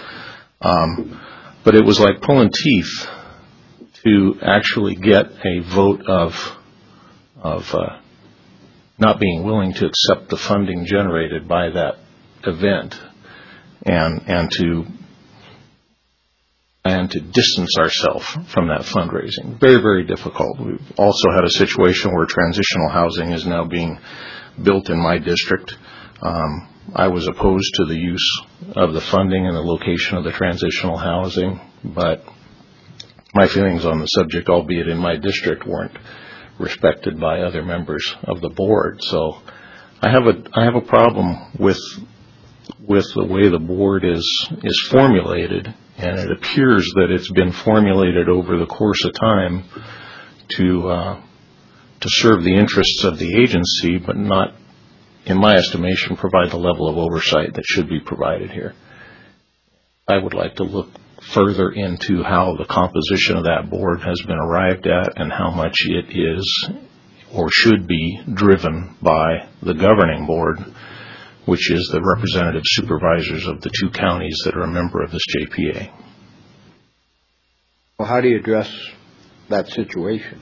Um, but it was like pulling teeth to actually get a vote of of uh, not being willing to accept the funding generated by that event, and and to and to distance ourselves from that fundraising. Very, very difficult. We've also had a situation where transitional housing is now being built in my district. Um, I was opposed to the use of the funding and the location of the transitional housing, but my feelings on the subject, albeit in my district, weren't respected by other members of the board. So I have a I have a problem with with the way the board is is formulated, and it appears that it's been formulated over the course of time to uh, to serve the interests of the agency, but not, in my estimation, provide the level of oversight that should be provided here. I would like to look further into how the composition of that board has been arrived at and how much it is or should be driven by the governing board, which is the representative supervisors of the two counties that are a member of this J P A. Well, how do you address that situation?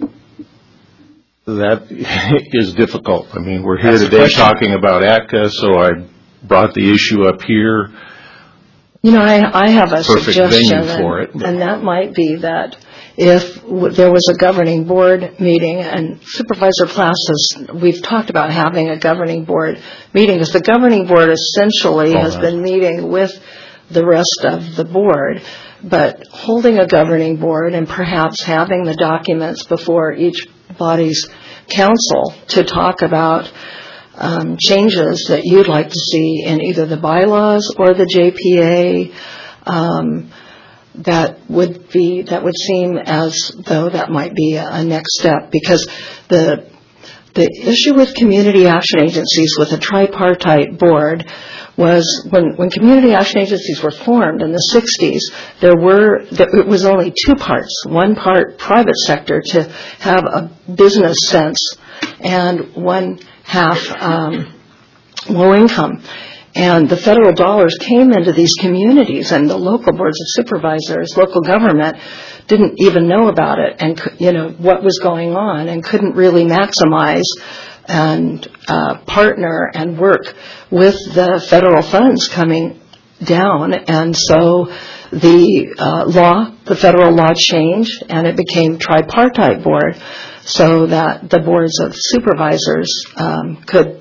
That is difficult. I mean, we're here That's today talking about A T C A, so I brought the issue up here. You know, I, I have a Perfect suggestion, venue for it. and, and that might be that if w- there was a governing board meeting, and Supervisor Plass has, we've talked about having a governing board meeting, because the governing board essentially Oh, has nice. been meeting with the rest of the board, but holding a governing board and perhaps having the documents before each body's council to talk about um, changes that you'd like to see in either the bylaws or the J P A, um, that would be, that would seem as though that might be a, a next step, because the the issue with community action agencies with a tripartite board was when, when community action agencies were formed in the sixties, there were, it was only two parts. One part private sector to have a business sense, and one half um, low income. And the federal dollars came into these communities, and the local boards of supervisors, local government, didn't even know about it and, you know, what was going on, and couldn't really maximize and uh, partner and work with the federal funds coming down. And so the uh, law, the federal law changed, and it became tripartite board, so that the boards of supervisors um, could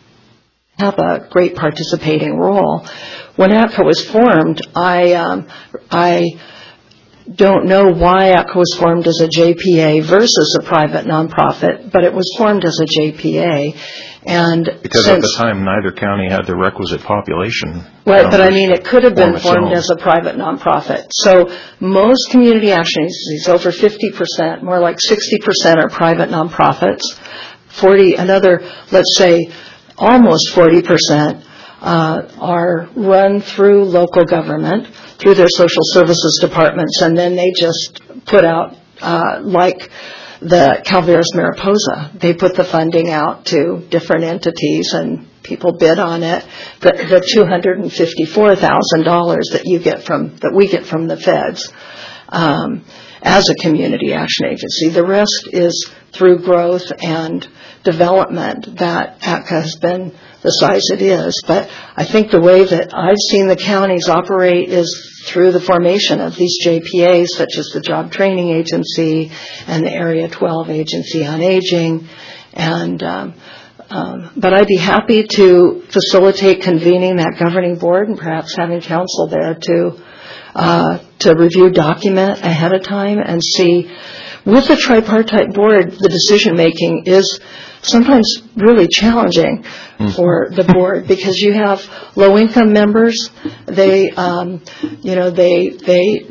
have a great participating role. When A T C A was formed, I um, I don't know why A T C A was formed as a J P A versus a private nonprofit, but it was formed as a J P A. And Because since, at the time, neither county had the requisite population. Right, but I mean, it could have been its formed own. as a private nonprofit. So most community action agencies, over fifty percent, more like sixty percent are private nonprofits. forty, another, let's say, almost forty percent uh, are run through local government, through their social services departments, and then they just put out, uh, like the Calveras Mariposa, they put the funding out to different entities, and people bid on it. The, the two hundred fifty-four thousand dollars that you get from, that we get from the feds um, as a community action agency. The rest is through growth and development that A T C A has been the size it is. But I think the way that I've seen the counties operate is through the formation of these J P As, such as the Job Training Agency and the Area twelve Agency on Aging. And um, um, but I'd be happy to facilitate convening that governing board and perhaps having counsel there to uh, to review document ahead of time and see. With the tripartite board, the decision-making is sometimes really challenging mm. for the board, because you have low-income members. They, um, you know, they, they,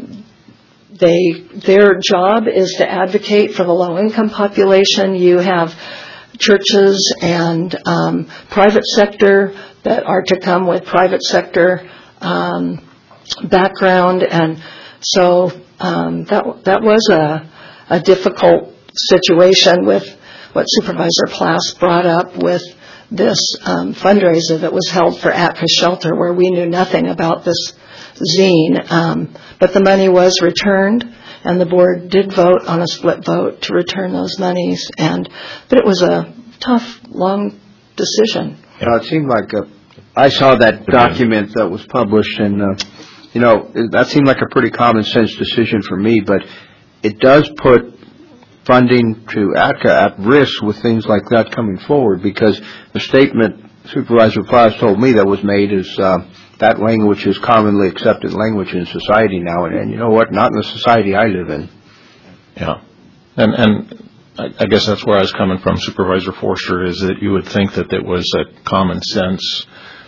they, their job is to advocate for the low-income population. You have churches and um, private sector that are to come with private sector um, background, and so um, that that was a a difficult situation with what Supervisor Plass brought up with this um, fundraiser that was held for A T C A Shelter, where we knew nothing about this zine. Um, but the money was returned, and the board did vote on a split vote to return those monies. And but it was a tough, long decision. Uh, it seemed like a, I saw that document that was published, and uh, you know, that seemed like a pretty common sense decision for me. But it does put funding to A T C A at risk with things like that coming forward, because the statement Supervisor Plass told me that was made is uh, that language is commonly accepted language in society now, and, and you know what? Not in the society I live in. Yeah, and and I, I guess that's where I was coming from, Supervisor Forster, is that you would think that it was a common sense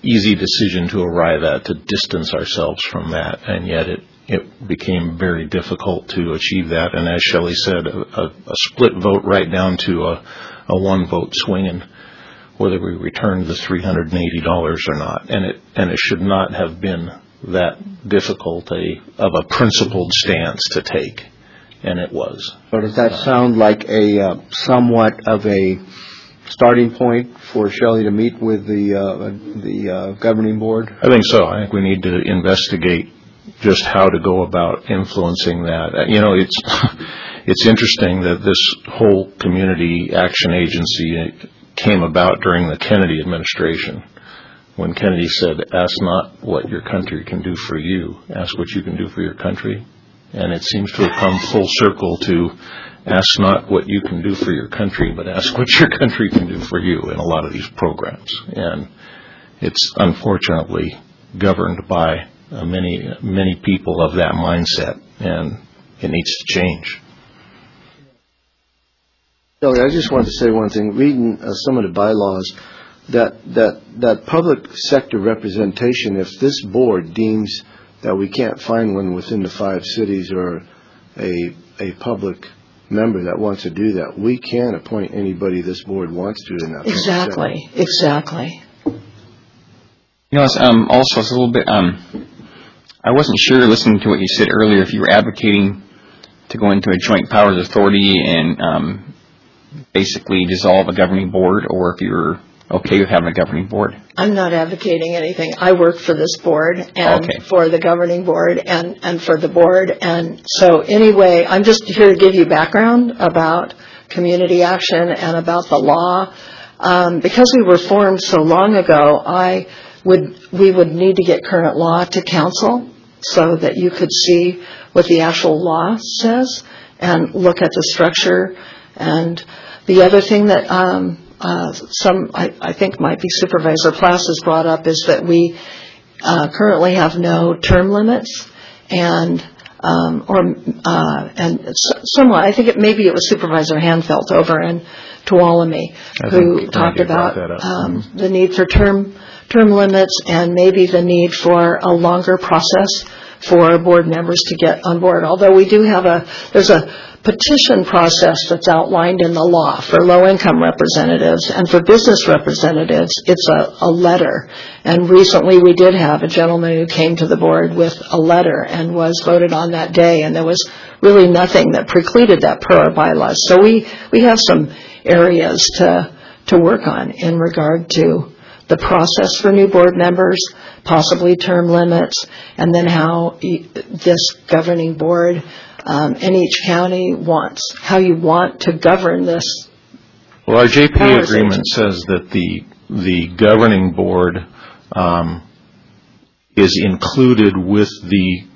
easy decision to arrive at, to distance ourselves from that, and yet it, it became very difficult to achieve that. And as Shelley said, a, a, a split vote right down to a, a one-vote swing in whether we returned the three hundred eighty dollars or not. And it and it should not have been that difficult a, of a principled stance to take, and it was. So does that sound like a uh, somewhat of a starting point for Shelley to meet with the uh, the uh, governing board? I think so. I think we need to investigate just how to go about influencing that. You know, it's it's interesting that this whole community action agency came about during the Kennedy administration, when Kennedy said, ask not what your country can do for you, ask what you can do for your country. And it seems to have come full circle to ask not what you can do for your country, but ask what your country can do for you in a lot of these programs. And it's unfortunately governed by uh, many, many people of that mindset, and it needs to change. I just wanted to say one thing. Reading uh, some of the bylaws, that that that public sector representation, if this board deems that we can't find one within the five cities or a a public member that wants to do that, we can appoint anybody this board wants to in that. Exactly, exactly. You know, it's, um, also it's a little bit, um, I wasn't sure, listening to what you said earlier, if you were advocating to go into a joint powers authority and um, basically dissolve a governing board, or if you're okay with having a governing board. I'm not advocating anything. I work for this board and okay. for the governing board and, and for the board. And so anyway, I'm just here to give you background about community action and about the law. Um, because we were formed so long ago, I would we would need to get current law to council so that you could see what the actual law says and look at the structure. And the other thing that um, uh, some, I, I think might be Supervisor Plass has brought up is that we uh, currently have no term limits, and um, or uh, and somewhat, I think it maybe it was Supervisor Hanfeld over in Tuolumne who talked about um, mm-hmm. the need for term term limits and maybe the need for a longer process for board members to get on board. Although we do have a, there's a petition process that's outlined in the law for low-income representatives, and for business representatives, it's a, a letter. And recently we did have a gentleman who came to the board with a letter and was voted on that day, and there was really nothing that precluded that per our bylaws. So we, we have some areas to, to work on in regard to the process for new board members, possibly term limits, and then how this governing board um, in each county wants, how you want to govern this. Well, our J P A agreement says that the the governing board um, is included with the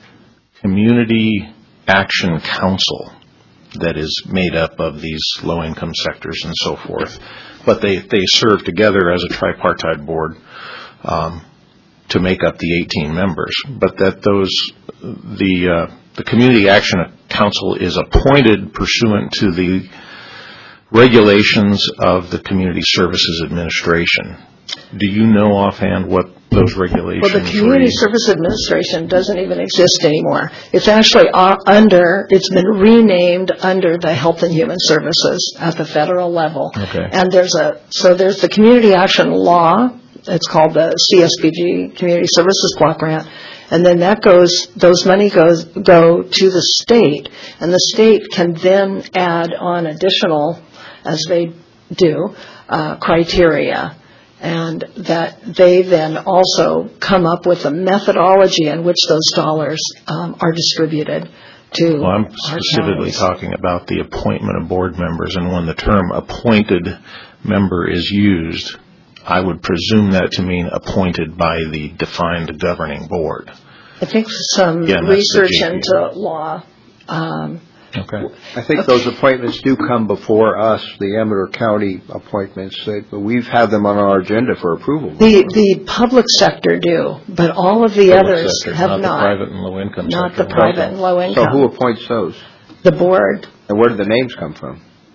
Community Action Council that is made up of these low-income sectors and so forth. But they, they serve together as a tripartite board um, to make up the eighteen members. But that those the uh, the Community Action Council is appointed pursuant to the regulations of the Community Services Administration. Do you know offhand what those regulations Well, the Community read? Service Administration doesn't even exist anymore. It's actually under, it's been renamed under the Health and Human Services at the federal level. Okay. And there's a, so there's the Community Action Law. It's called the C S B G, Community Services Block Grant. And then that goes, those money goes, go to the state, and the state can then add on additional, as they do, uh, criteria. And that they then also come up with a methodology in which those dollars um, are distributed to Well, I'm our specifically counties. talking about the appointment of board members, and when the term appointed member is used, I would presume that to mean appointed by the defined governing board. I think some Yeah, that's the research G P A. into law. Um, Okay. I think those appointments do come before us, the Amador County appointments, uh, but we've had them on our agenda for approval. the the public sector do, but all of the Public others sector, have not. not. the private and low income Not sector. the private and low So income. who appoints those? The board. And where do the names come from?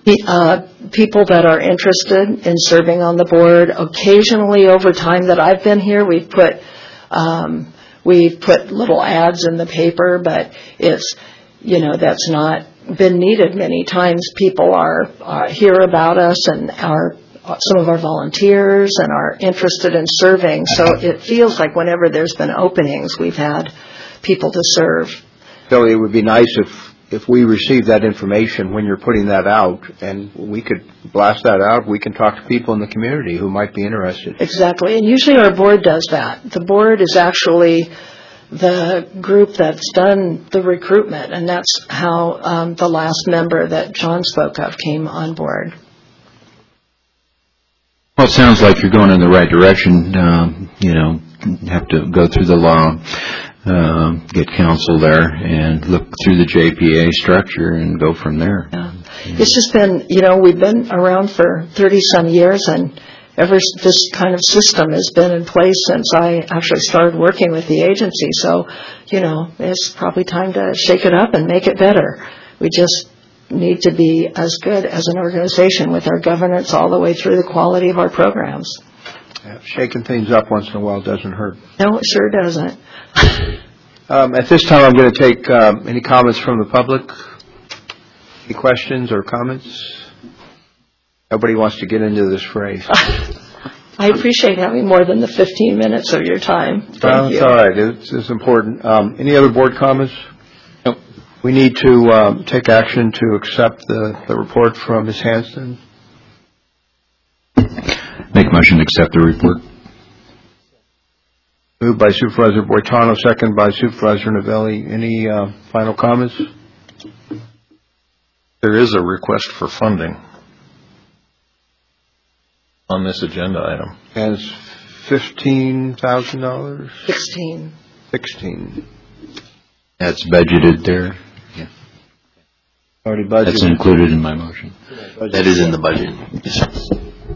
Uh, people that are interested in serving on the board. Occasionally, over time that I've been here, we've put um, we've put little ads in the paper, but it's, you know, that's not been needed many times. People are uh, hear about us and our some of our volunteers and are interested in serving. So it feels like whenever there's been openings, we've had people to serve. So it would be nice if if we receive that information when you're putting that out, and we could blast that out. We can talk to people in the community who might be interested. Exactly, and usually our board does that. The board is actually the group that's done the recruitment, and that's how um, the last member that John spoke of came on board. Well, it sounds like you're going in the right direction. Um, you know, you have to go through the law, uh, get counsel there, and look through the J P A structure and go from there. Yeah. It's just been, you know, we've been around for thirty-some years, and ever this kind of system has been in place since I actually started working with the agency. So, you know, it's probably time to shake it up and make it better. We just need to be as good as an organization with our governance all the way through the quality of our programs. Yeah, shaking things up once in a while doesn't hurt. No, it sure doesn't. Um, at this time, I'm going to take um, any comments from the public. Any questions or comments? Nobody wants to get into this phrase. I appreciate having more than the fifteen minutes of your time. Thank well, you. It's all right. It's, it's important. Um, any other board comments? Nope. We need to um, take action to accept the, the report from Miz Hanston. Make a motion to accept the report. Moved by Supervisor Boitano, second by Supervisor Novelli. Any uh, final comments? There is a request for funding on this agenda item. And it's fifteen thousand dollars? Sixteen. Sixteen. That's budgeted there. Yeah. Already budgeted. That's included in my motion. That is in the budget. Yes, sir.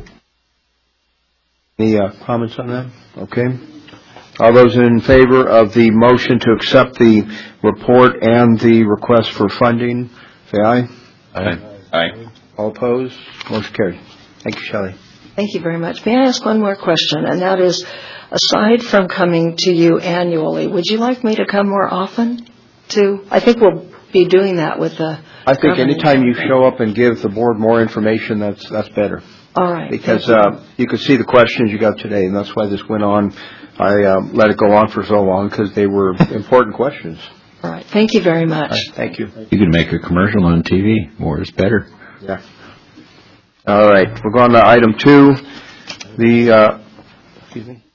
Any uh, comments on that? Okay. All those in favor of the motion to accept the report and the request for funding, say aye. Aye. Aye. All opposed? Motion carried. Thank you, Shelley. Thank you very much. May I ask one more question? And that is, aside from coming to you annually, would you like me to come more often? To, I think we'll be doing that with the. I think governing anytime you committee. show up and give the board more information, that's that's better. All right. Because you. uh, you could see the questions you got today, and that's why this went on. I uh, let it go on for so long because they were important questions. All right. Thank you very much. Right, thank you. You could make a commercial on T V. More is better. Yeah. All right. We're going to item two. The uh, excuse me.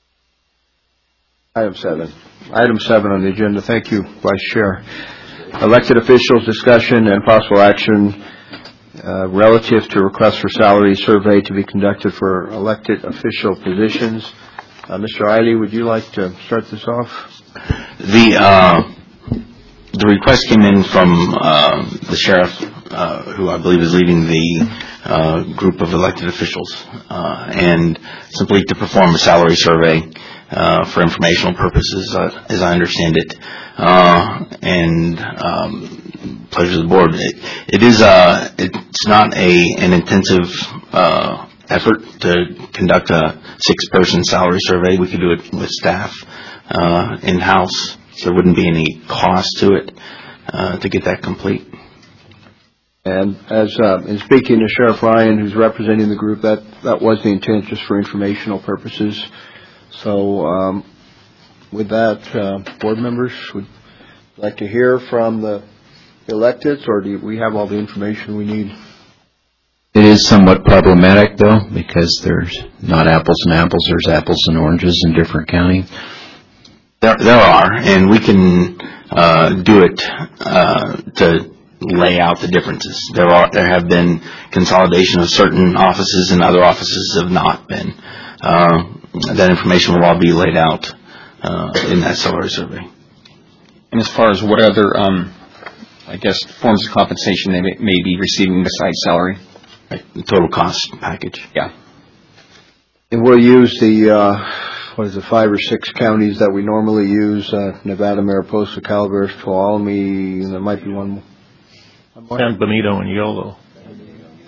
Item seven. Item seven on the agenda. Thank you, Vice Chair. Elected officials discussion and possible action uh, relative to request for salary survey to be conducted for elected official positions. Uh, Mister Eiley, would you like to start this off? The uh, the request came in from uh, the sheriff, uh, who I believe is leading the uh, group of elected officials, uh, and simply to perform a salary survey uh, for informational purposes, uh, as I understand it. Uh, and um, pleasure of the board. It, it is uh, it's not a an intensive uh, effort to conduct a six-person salary survey. We could do it with staff uh, in-house, so there wouldn't be any cost to it uh, to get that complete. And as uh, in speaking to Sheriff Ryan, who's representing the group, that, that was the intent, just for informational purposes. So um, with that, uh, board members would like to hear from the electeds, or do we have all the information we need? It is somewhat problematic, though, because there's not apples and apples. There's apples and oranges in different counties. There, there are, and we can uh, do it uh, to lay out the differences. There are, there have been consolidation of certain offices, and other offices have not been. Uh, that information will all be laid out uh, in that salary survey. And as far as what other, um, I guess, forms of compensation they may, may be receiving besides salary? Right, the total cost package. Yeah. And we'll use the, uh, what is it, five or six counties that we normally use, uh, Nevada, Mariposa, Calaveras, Tuolumne, and there might be one more. San Benito and Yolo.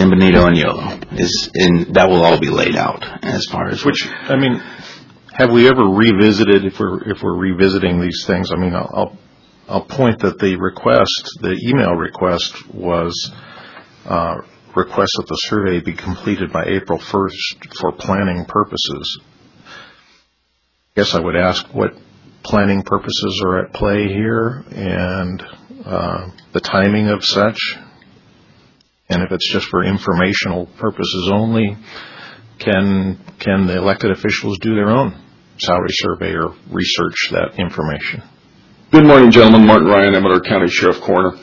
San Benito, and Yolo. Is in that will all be laid out as far as Which, I mean, have we ever revisited, if we're, if we're revisiting these things, I mean, I'll, I'll, I'll point that the request, the email request was, uh, request that the survey be completed by April first for planning purposes. I guess I would ask what planning purposes are at play here and, uh, the timing of such. And if it's just for informational purposes only, can can the elected officials do their own salary survey or research that information? Good morning, gentlemen. Martin Ryan, Amador County Sheriff Coroner.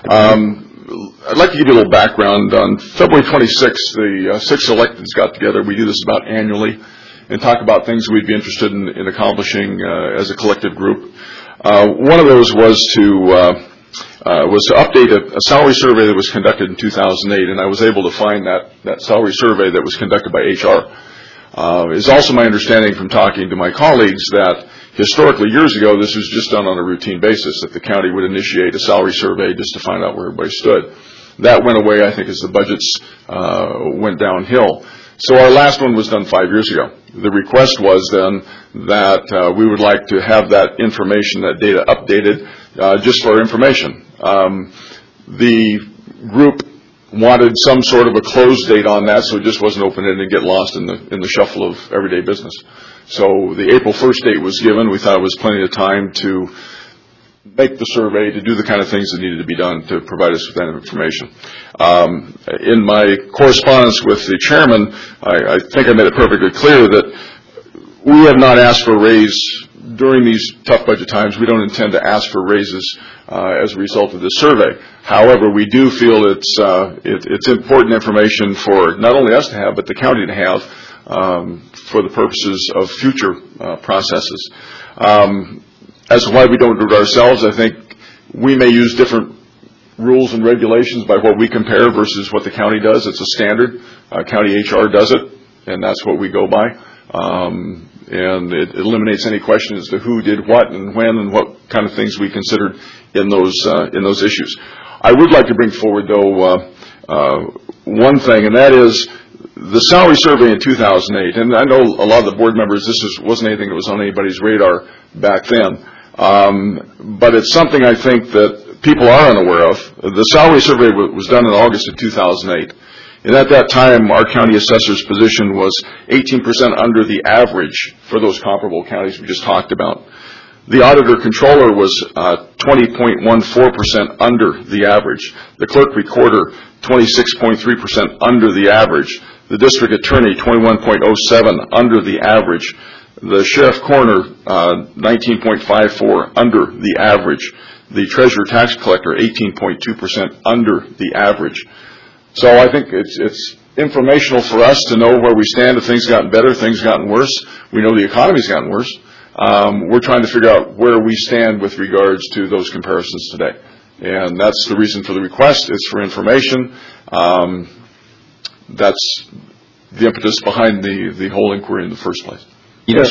Um, I'd like to give you a little background. On February twenty-sixth, the uh, six electeds got together. We do this about annually and talk about things we'd be interested in, in accomplishing uh, as a collective group. Uh, one of those was to... Uh, Uh, was to update a, a salary survey that was conducted in two thousand eight, and I was able to find that, that salary survey that was conducted by H R. Uh, it's also my understanding from talking to my colleagues that historically, years ago, this was just done on a routine basis, that the county would initiate a salary survey just to find out where everybody stood. That went away, I think, as the budgets uh, went downhill. So our last one was done five years ago. The request was then that uh, we would like to have that information, that data updated uh, just for information. Um, the group wanted some sort of a close date on that, so it just wasn't open-ended and get lost in the in the shuffle of everyday business. So the April first date was given. We thought it was plenty of time to make the survey, to do the kind of things that needed to be done to provide us with that information. Um, in my correspondence with the chairman, I, I think I made it perfectly clear that we have not asked for a raise during these tough budget times. We don't intend to ask for raises uh, as a result of this survey. However, we do feel it's uh, it, it's important information for not only us to have, but the county to have um, for the purposes of future uh, processes. Um, as to why we don't do it ourselves, I think we may use different rules and regulations by what we compare versus what the county does. It's a standard. Uh, county H R does it, and that's what we go by. Um, and it eliminates any question as to who did what and when and what kind of things we considered in those uh, in those issues. I would like to bring forward, though, uh, uh, one thing, and that is the salary survey in two thousand eight. And I know a lot of the board members, this is, wasn't anything that was on anybody's radar back then, um, but it's something I think that people are unaware of. The salary survey w- was done in August of two thousand eight. And at that time, our county assessor's position was eighteen percent under the average for those comparable counties we just talked about. The auditor controller was uh, twenty point one four percent under the average. The clerk recorder, twenty-six point three percent under the average. The district attorney, twenty-one point oh seven under the average. The sheriff coroner, uh, nineteen point five four under the average. The treasurer tax collector, eighteen point two percent under the average. So I think it's, it's informational for us to know where we stand. If things gotten better, things gotten worse. We know the economy's gotten worse. Um, we're trying to figure out where we stand with regards to those comparisons today. And that's the reason for the request. It's for information. Um, that's the impetus behind the, the whole inquiry in the first place. Yes.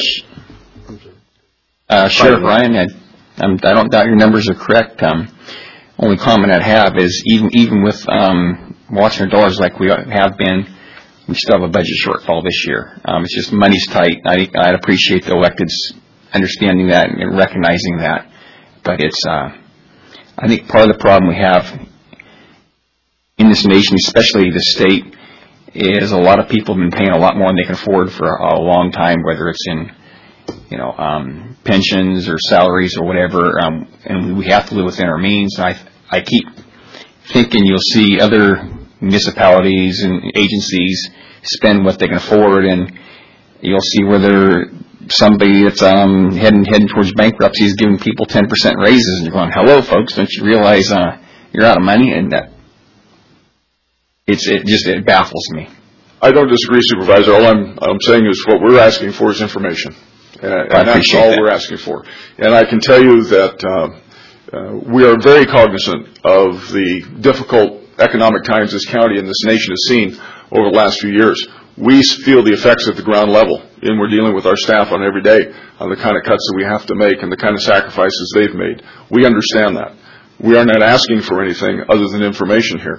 Uh, Sheriff Ryan, I, I'm, I don't doubt your numbers are correct. Um, only comment I'd have is even even with um, watching our dollars like we have been, we still have a budget shortfall this year. Um, it's just money's tight. I, I'd appreciate the electeds understanding that and recognizing that. But it's, uh, I think part of the problem we have in this nation, especially the state, is a lot of people have been paying a lot more than they can afford for a long time, whether it's in, you know, um, pensions or salaries or whatever, um, and we have to live within our means. And I, I keep thinking you'll see other municipalities and agencies spend what they can afford, and you'll see whether somebody that's um, heading heading towards bankruptcy is giving people ten percent raises, and you're going, "Hello, folks! Don't you realize uh, you're out of money?" And that it's it just it baffles me. I don't disagree, Supervisor. All I'm I'm saying is what we're asking for is information, and, and that's all that. we're asking for. And I can tell you that uh, uh, we are very cognizant of the difficult economic times this county and this nation has seen over the last few years. We feel the effects at the ground level, and we're dealing with our staff on every day on the kind of cuts that we have to make and the kind of sacrifices they've made. We understand that. We are not asking for anything other than information here.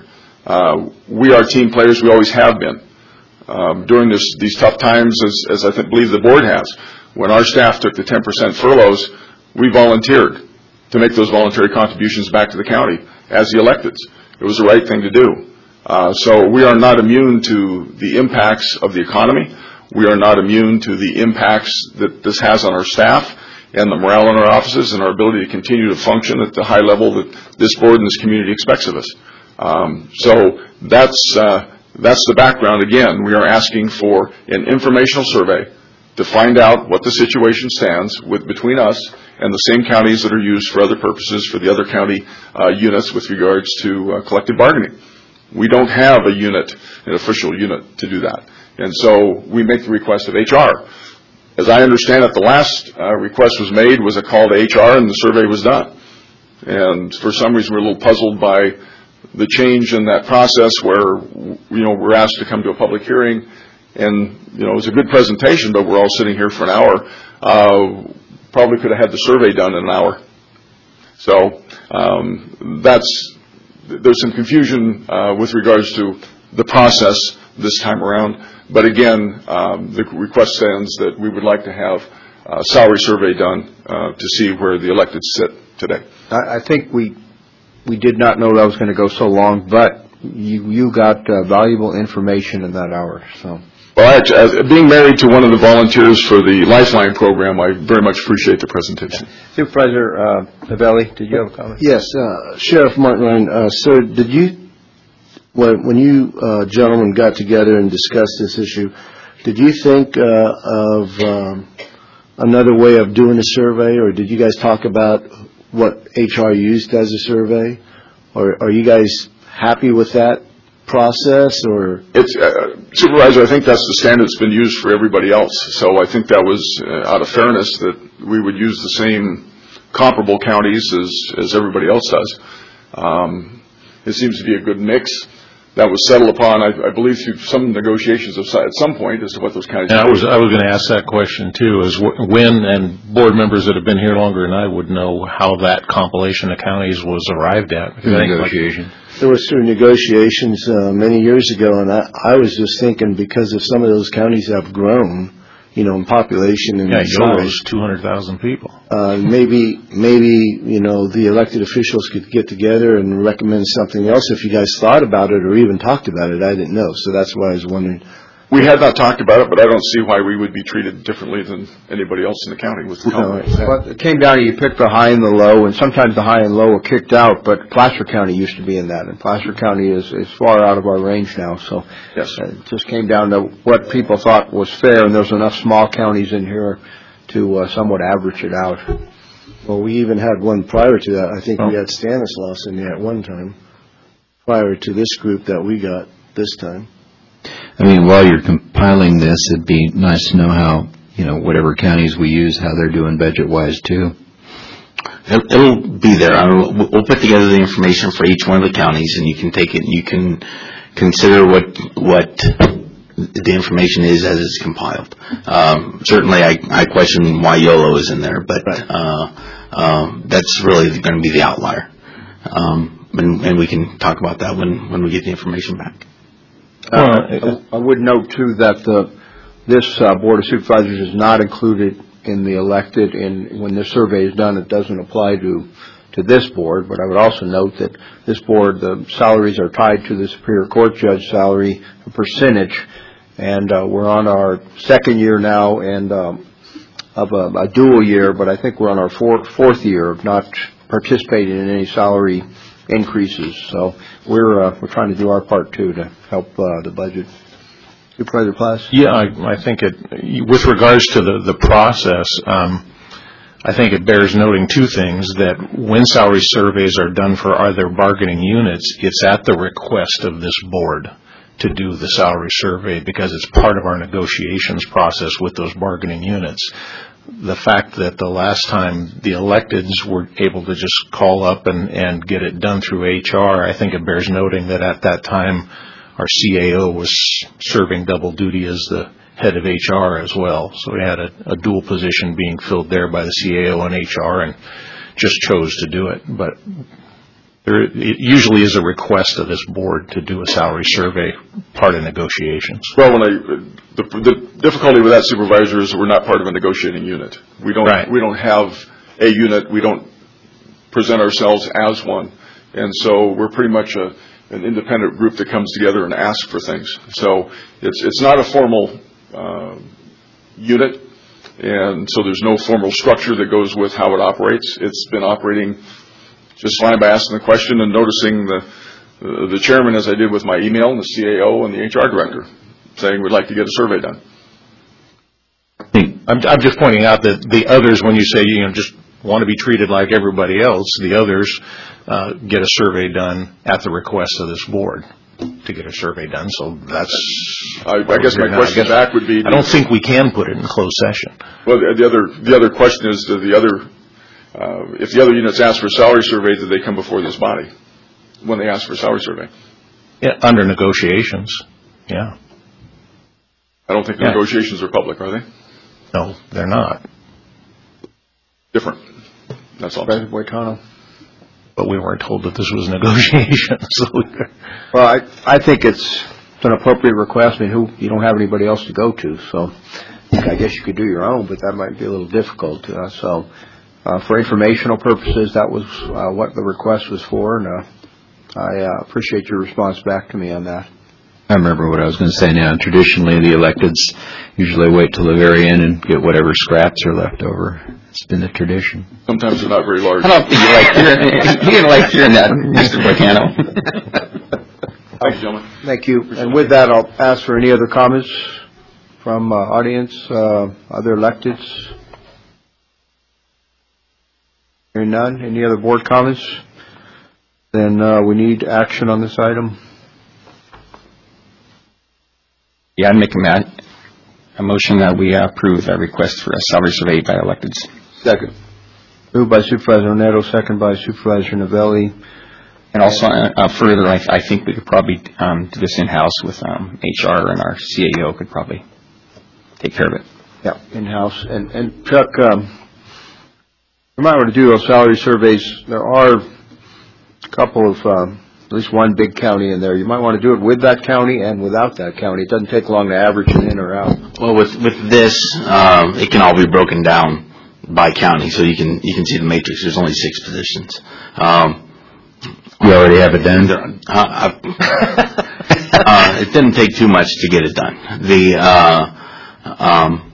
Uh, we are team players. We always have been. Um, during this, these tough times, as, as I th- believe the board has, when our staff took the ten percent furloughs, we volunteered to make those voluntary contributions back to the county as the electeds. It was the right thing to do. Uh, so we are not immune to the impacts of the economy. We are not immune to the impacts that this has on our staff and the morale in our offices and our ability to continue to function at the high level that this board and this community expects of us. Um, so that's uh, that's the background. Again, we are asking for an informational survey to find out what the situation stands with between us and the same counties that are used for other purposes for the other county uh, units with regards to uh, collective bargaining. We don't have a unit, an official unit, to do that. And so we make the request of H R. As I understand it, the last uh, request was made was a call to H R and the survey was done. And for some reason we're a little puzzled by the change in that process where, you know, we're asked to come to a public hearing and, you know, it was a good presentation, but we're all sitting here for an hour. Uh, probably could have had the survey done in an hour. So um, that's, there's some confusion uh, with regards to the process this time around. But again, um, the request stands that we would like to have a salary survey done uh, to see where the electeds sit today. I, I think we we did not know that was going to go so long, but you you got uh, valuable information in that hour. So, well, actually, as, being married to one of the volunteers for the Lifeline program, I very much appreciate the presentation. Supervisor uh, Novelli, did you have a comment? Yes, uh, Sheriff Martin Ryan, uh, sir, did you, when, when you uh, gentlemen got together and discussed this issue, did you think uh, of um, another way of doing a survey, or did you guys talk about what H R used as a survey, or are you guys happy with that process? Or it's uh, Supervisor, I think that's the standard that's been used for everybody else. So I think that was uh, out of fairness that we would use the same comparable counties as as everybody else does. Um, it seems to be a good mix. That was settled upon, I, I believe, through some negotiations of, at some point as to what those counties. And I was I was going to ask that question too. Is when, and board members that have been here longer than I would know how that compilation of counties was arrived at. Negotiation. There was through negotiations uh, many years ago, and I, I was just thinking because if some of those counties have grown, you know, in population and yeah, size, two hundred thousand people. Uh, maybe, maybe you know, the elected officials could get together and recommend something else. If you guys thought about it or even talked about it, I didn't know. So that's why I was wondering. We had not talked about it, but I don't see why we would be treated differently than anybody else in the county with the No, Well, it came down to you picked the high and the low, and sometimes the high and low were kicked out, but Placer County used to be in that, and Placer County is, is far out of our range now, so yes. uh, it just came down to what people thought was fair, and there's enough small counties in here to uh, somewhat average it out. Well, we even had one prior to that. I think Oh. we had Stanislaus in there at one time, prior to this group that we got this time. I mean, while you're compiling this, it'd be nice to know how, you know, whatever counties we use, how they're doing budget-wise, too. It'll, it'll be there. I mean, we'll we'll put together the information for each one of the counties, and you can take it and you can consider what what the information is as it's compiled. Um, certainly, I, I question why YOLO is in there, but uh, um, that's really going to be the outlier. Um, and, and we can talk about that when, when we get the information back. Uh, I would note, too, that the, this uh, Board of Supervisors is not included in the elected, and when this survey is done, it doesn't apply to to this board, but I would also note that this board, the salaries are tied to the Superior Court judge salary percentage, and uh, we're on our second year now and um, of a, a dual year, but I think we're on our four, fourth year of not participating in any salary increases. So we're uh, we're trying to do our part too to help uh, the budget. Supervisor Plass? Yeah, I, I think it, with regards to the, the process, um, I think it bears noting two things, that when salary surveys are done for other bargaining units, it's at the request of this board to do the salary survey because it's part of our negotiations process with those bargaining units. The fact that the last time the electeds were able to just call up and, and get it done through H R, I think it bears noting that at that time our C A O was serving double duty as the head of H R as well. So we had a, a dual position being filled there by the C A O and H R and just chose to do it. But There it usually is a request of this board to do a salary survey, part of negotiations. Well, when I, the, the difficulty with that, Supervisor, is that we're not part of a negotiating unit. We don't, Right. we don't have a unit. We don't present ourselves as one. And so we're pretty much a, an independent group that comes together and asks for things. So it's, it's not a formal uh, unit, and so there's no formal structure that goes with how it operates. It's been operating just fine by asking the question and noticing the, the, the chairman, as I did with my email, and the C A O and the H R director, saying we'd like to get a survey done. I'm, I'm just pointing out that the others, when you say, you know, just want to be treated like everybody else, the others uh, get a survey done at the request of this board to get a survey done. So that's. I, I guess my question guess, back would be. I don't think we can put it in closed session. Well, the, the other the other question is, do the other uh, if the other units ask for a salary survey, do they come before this body when they ask for a salary survey? Yeah, under negotiations. Yeah. I don't think the Yeah. negotiations are public, are they? No, they're not. Different. That's all. President Boitano? But we weren't told that this was negotiations. So Well, I, I think it's an appropriate request. I mean, who, you don't have anybody else to go to, so I guess you could do your own, but that might be a little difficult. Uh, so, uh, for informational purposes, that was uh, what the request was for, and uh, I uh, appreciate your response back to me on that. I remember what I was going to say now. Traditionally, the electeds usually wait till the very end and get whatever scraps are left over. It's been the tradition. Sometimes they're not very large. I don't think you like hearing, you didn't like hearing that, Mister Boitano. Thank you, gentlemen. Thank you. And with that, I'll ask for any other comments from uh, audience, uh, other electeds. Hearing none. Any other board comments? Then uh, we need action on this item. Yeah, I'd make a, ma- a motion that we uh, approve that request for a salary survey by electeds. Second. Moved by Supervisor Neto, second by Supervisor Novelli. And also, uh, uh, further, I, I think we could probably um, do this in-house with um, H R, and our C A O could probably take care of it. Yeah, in-house. And, and Chuck, um, you might want to do those salary surveys. There are a couple of, um, at least one big county in there. You might want to do it with that county and without that county. It doesn't take long to average it in or out. Well, with with this, um, it can all be broken down by county, so you can you can see the matrix. There's only six positions. Um, You already have it done? Uh, uh, it didn't take too much to get it done. The uh, um,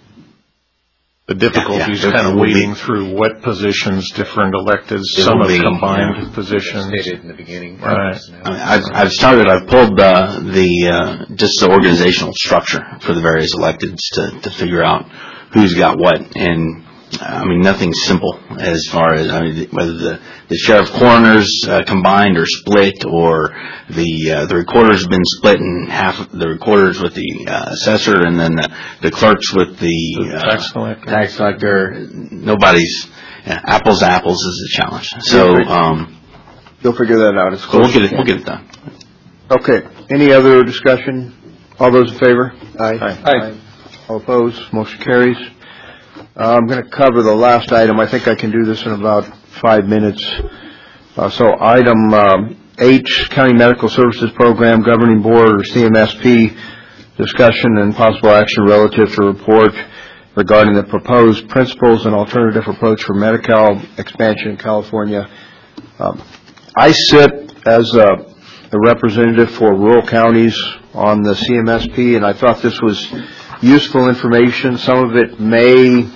the difficulty yeah, is yeah, kind of it will wading be- through what positions different electeds, It some will of be, combined yeah. positions. Stated in the beginning. Right. I mean, I've, I've started. I've pulled uh, the uh, just the organizational structure for the various electeds to, to figure out who's got what, and I mean nothing's simple as far as I mean whether the, the sheriff coroners uh, combined or split, or the uh, the recorder's been split in half. The recorders with the uh, assessor, and then the, the clerks with the, The uh, tax collector. tax collector. Nobody's yeah, apples to apples is a challenge. So. Um, You'll figure that out. It's So close. we'll get it. We'll get it done. Okay. Any other discussion? All those in favor? Aye. Aye. All opposed? Motion carries. Uh, I'm going to cover the last item. I think I can do this in about five minutes. Uh, so item um, H, County Medical Services Program Governing Board, or C M S P, discussion and possible action relative to report regarding the proposed principles and alternative approach for Medi-Cal expansion in California. Um, I sit as a, a representative for rural counties on the C M S P, and I thought this was useful information. Some of it may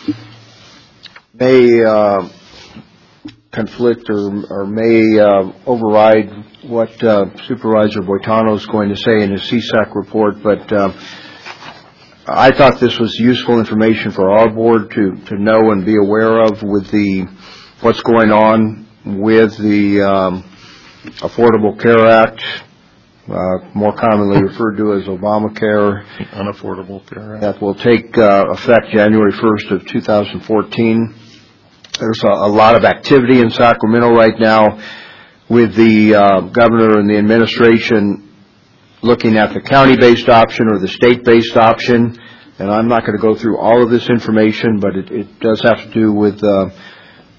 may uh, conflict or, or may uh, override what uh, Supervisor Boitano is going to say in his C S A C report, but uh, I thought this was useful information for our board to, to know and be aware of with the what's going on with the um, Affordable Care Act, uh, more commonly referred to as Obamacare, Unaffordable care. that will take uh, effect January first of two thousand fourteen. There's a, a lot of activity in Sacramento right now with the uh, governor and the administration looking at the county-based option or the state-based option. And I'm not going to go through all of this information, but it, it does have to do with uh,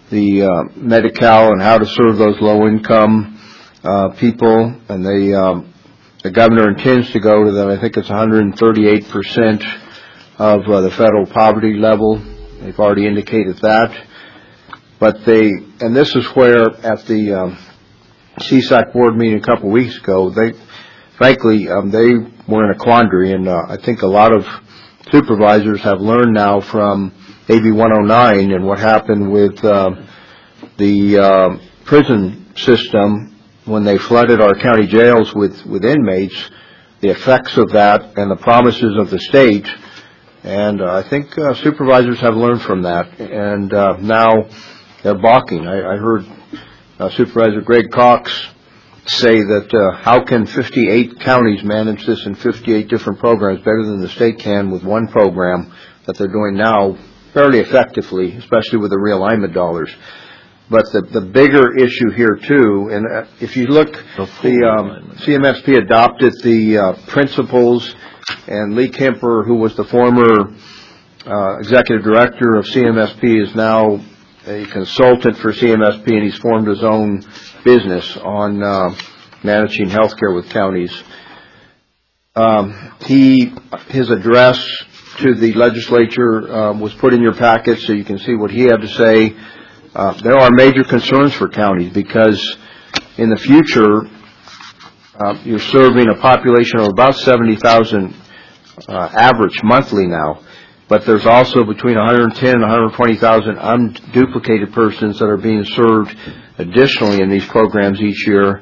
the uh, Medi-Cal and how to serve those low-income uh, people, and they, um, the governor intends to go to them. I think it's one hundred thirty-eight percent of uh, the federal poverty level. They've already indicated that. But they, and this is where at the um, C SAC board meeting a couple weeks ago, they, frankly, um, they were in a quandary, and uh, I think a lot of supervisors have learned now from A B one oh nine and what happened with uh, the uh, prison system when they flooded our county jails with, with inmates, the effects of that and the promises of the state. And uh, I think uh, supervisors have learned from that, and uh, now they're balking. I, I heard uh, Supervisor Greg Cox say that uh, how can fifty-eight counties manage this in fifty-eight different programs better than the state can with one program that they're doing now fairly effectively, especially with the realignment dollars. But the, the bigger issue here, too, and uh, if you look, the um, C M S P adopted the uh, principles, and Lee Kemper, who was the former uh, executive director of C M S P, is now a consultant for C M S P, and he's formed his own business on uh, managing healthcare with counties. Um, he, his address to the legislature uh, was put in your packet, so you can see what he had to say. Uh, there are major concerns for counties because in the future, uh, you're serving a population of about seventy thousand uh, average monthly now, but there's also between one hundred ten and one hundred twenty thousand unduplicated persons that are being served additionally in these programs each year.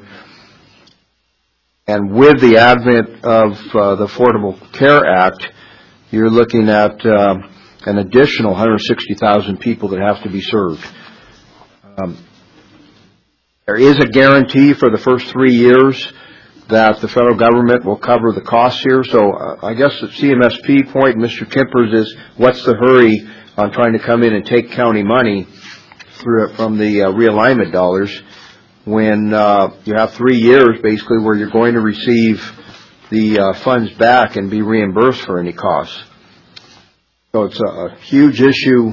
And with the advent of uh, the Affordable Care Act, you're looking at uh, an additional one hundred sixty thousand people that have to be served. Um, there is a guarantee for the first three years that the federal government will cover the costs here. So uh, I guess the C M S P point, Mister Kemper's, is what's the hurry on trying to come in and take county money through, from the uh, realignment dollars when uh, you have three years basically where you're going to receive the uh, funds back and be reimbursed for any costs. So it's a, a huge issue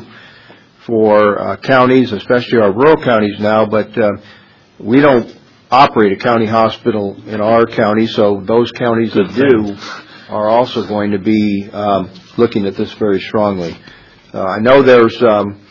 for uh, counties, especially our rural counties now, but uh, we don't operate a county hospital in our county, so those counties that do are also going to be um, looking at this very strongly. Uh, I know there's um,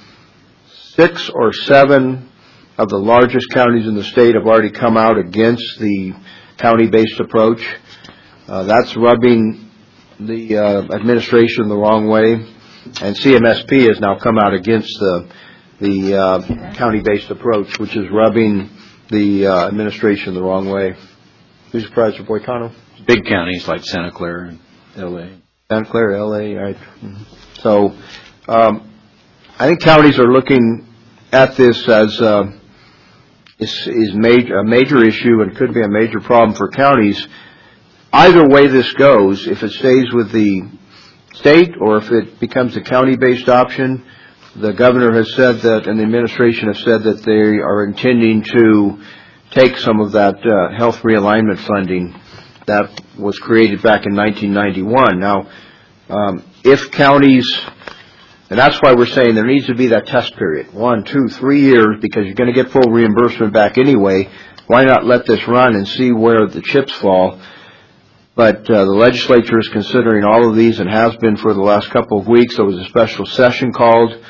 six or seven of the largest counties in the state have already come out against the county-based approach. Uh, that's rubbing the uh, administration the wrong way. And C M S P has now come out against the the uh, county-based approach, which is rubbing the uh, administration the wrong way. Who's Supervisor Boitano? Big counties like Santa Clara and L A. Santa Clara, L A, right. Mm-hmm. So um, I think counties are looking at this as uh, is, is major, a major issue and could be a major problem for counties. Either way this goes, if it stays with the state or if it becomes a county-based option, the governor has said that, and the administration has said that they are intending to take some of that uh, health realignment funding that was created back in nineteen ninety-one. Now, um, if counties, and that's why we're saying there needs to be that test period, one, two, three years, because you're going to get full reimbursement back anyway. Why not let this run and see where the chips fall? But uh, the legislature is considering all of these and has been for the last couple of weeks. There was a special session called.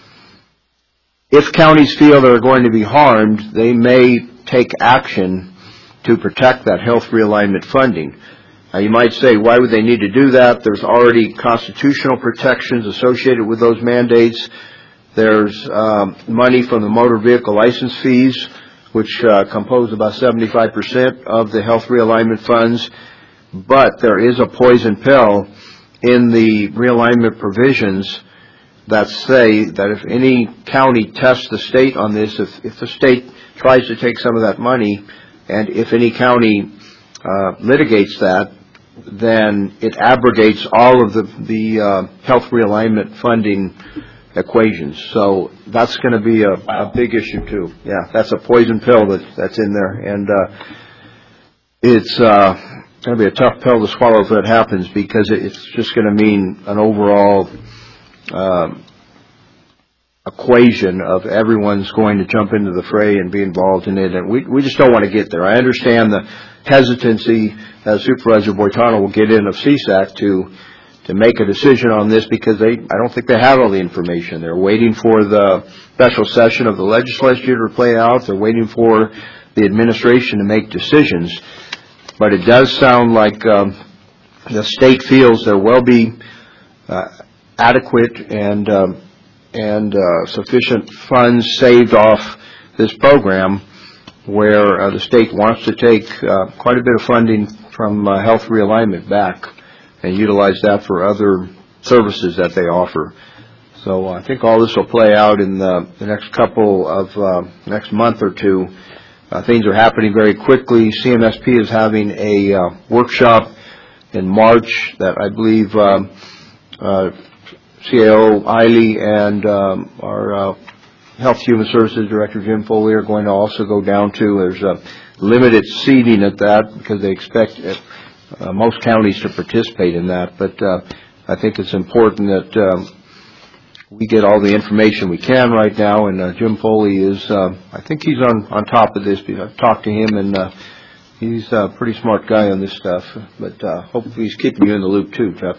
If counties feel they're going to be harmed, they may take action to protect that health realignment funding. Now, you might say, why would they need to do that? There's already constitutional protections associated with those mandates. There's um, money from the motor vehicle license fees, which uh, compose about seventy-five percent of the health realignment funds. But there is a poison pill in the realignment provisions that say that if any county tests the state on this, if, if the state tries to take some of that money, and if any county uh, litigates that, then it abrogates all of the, the uh, health realignment funding equations. So that's going to be a, a big issue too. Yeah, that's a poison pill that, that's in there, and uh, it's uh, going to be a tough pill to swallow if that happens, because it's just going to mean an overall um, equation of everyone's going to jump into the fray and be involved in it, and we we just don't want to get there. I understand the hesitancy as Supervisor Boitano will get in of C SAC to to make a decision on this because they I don't think they have all the information. They're waiting for the special session of the legislature to play out. They're waiting for the administration to make decisions. But it does sound like um, the state feels there will be uh, adequate and um, and uh, sufficient funds saved off this program, where uh, the state wants to take uh, quite a bit of funding from uh, health realignment back and utilize that for other services that they offer. So I think all this will play out in the, the next couple of uh, next month or two. Uh, things are happening very quickly. C M S P is having a uh, workshop in March that I believe um, uh, C A O Eiley and um, our uh, Health Human Services Director Jim Foley are going to also go down to. There's a limited seating at that because they expect uh, most counties to participate in that. But uh, I think it's important that um, we get all the information we can right now. And uh, Jim Foley is, uh, I think he's on, on top of this. I've talked to him, and uh, he's a pretty smart guy on this stuff. But uh, hopefully he's keeping you in the loop too, Jeff.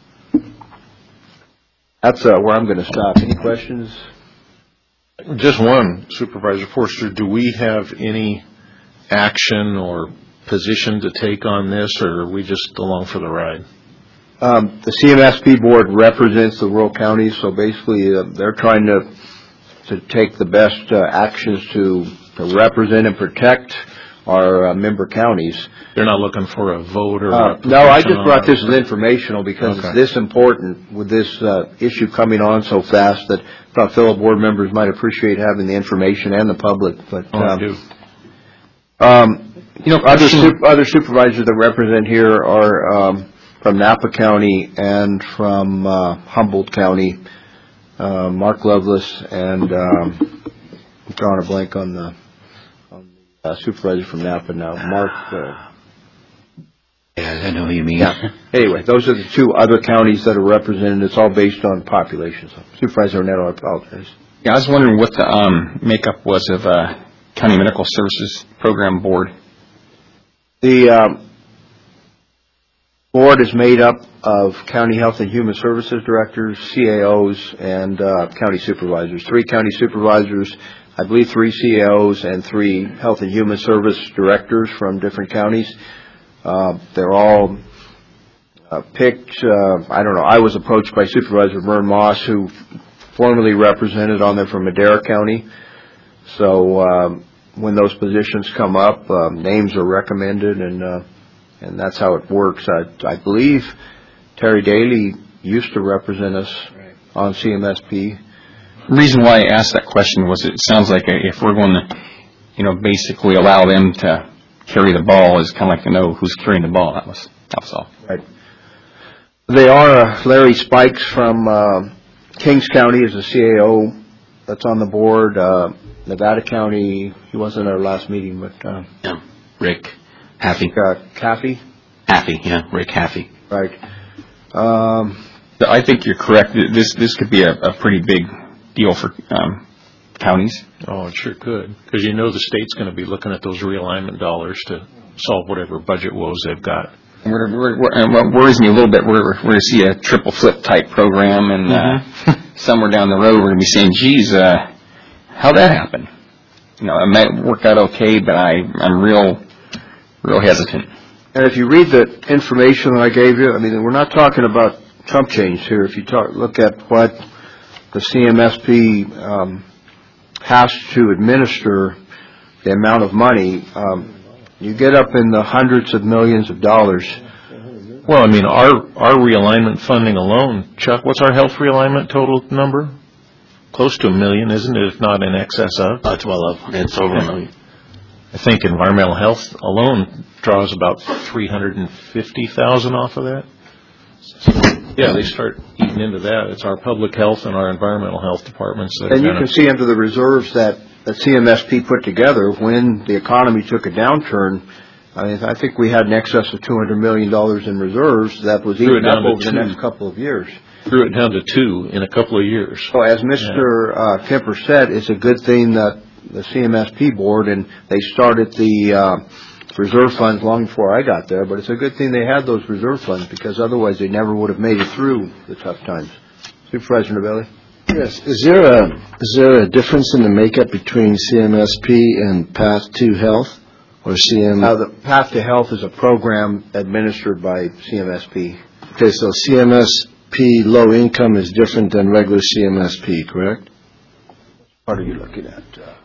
That's uh, where I'm going to stop. Any questions? Just one, Supervisor Forster. Do we have any action or position to take on this, or are we just along for the ride? Um, the C M S P board represents the rural counties, so basically uh, they're trying to to take the best uh, actions to, to represent and protect our uh, member counties. They're not looking for a vote or uh, a no, I just on brought it. this as informational because Okay. it's this important with this uh, issue coming on so fast that I thought fellow board members might appreciate having the information and the public. But Oh, I um, do. um, you know, other su- other supervisors that represent here are um, from Napa County and from uh, Humboldt County. Uh, Mark Lovelace and um, I'm drawing a blank on the, on the uh, supervisor from Napa now. Mark. Uh, Yeah, I know who you mean. Yeah. Anyway, those are the two other counties that are represented. It's all based on population. So, Supervisor Neto, I apologize. Yeah, I was wondering what the um, makeup was of uh, County Medical Services Program Board. The um, board is made up of County Health and Human Services Directors, C A Os, and uh, County Supervisors. Three County Supervisors, I believe three C A Os, and three Health and Human Service Directors from different counties. Uh, they're all uh, picked, uh, I don't know, I was approached by Supervisor Vern Moss, who formerly represented on there from Madera County. So um, when those positions come up, um, names are recommended, and uh, and that's how it works. I, I believe Terry Daly used to represent us right. on C M S P. The reason why I asked that question was it sounds like if we're going to, you know, basically allow them to carry the ball, is kind of like to know who's carrying the ball. That was that was all. Right. They are uh, Larry Spikes from uh, Kings County is a C A O that's on the board. Uh, Nevada County, he wasn't at our last meeting, but uh, Yeah, Rick Haffey. uh, Caffey, Haffey, yeah, Rick Haffey. right? Um, I think you're correct. This this could be a, a pretty big deal for um, counties. Oh, it sure could, because you know the state's going to be looking at those realignment dollars to solve whatever budget woes they've got. And we're, we're, we're, and what worries me a little bit, we're, we're going to see a triple flip type program, and Mm-hmm. uh, somewhere down the road we're going to be saying, geez, uh, how'd that happen? You know, it might work out okay, but I, I'm real, real hesitant. and if you read the information that I gave you, I mean, we're not talking about chump change here. If you talk, look at what the C M S P um, has to administer, the amount of money, um, you get up in the hundreds of millions of dollars. Well, I mean, our our realignment funding alone, Chuck, what's our health realignment total number? Close to a million, isn't it, if not in excess of? That's well up. It's over a million. I think environmental health alone draws about three hundred fifty thousand off of that. Yeah, they start eating into that. It's our public health and our environmental health departments that are And you gonna- can see under the reserves that, that C M S P put together when the economy took a downturn, I mean, I think we had in excess of two hundred million dollars in reserves that was Drew it eaten up down to over the two. next couple of years. Drew it down to two in a couple of years. So as Mister Uh, Kemper said, it's a good thing that the C M S P board, and they started the uh, reserve funds long before I got there, but it's a good thing they had those reserve funds because otherwise they never would have made it through the tough times. Supervisor Novelli? Yes. Is there a, is there a difference in the makeup between C M S P and Path to Health? Or C M? Uh, the Path to Health is a program administered by C M S P. Okay, so C M S P low income is different than regular C M S P, correct? What are you looking at? Uh,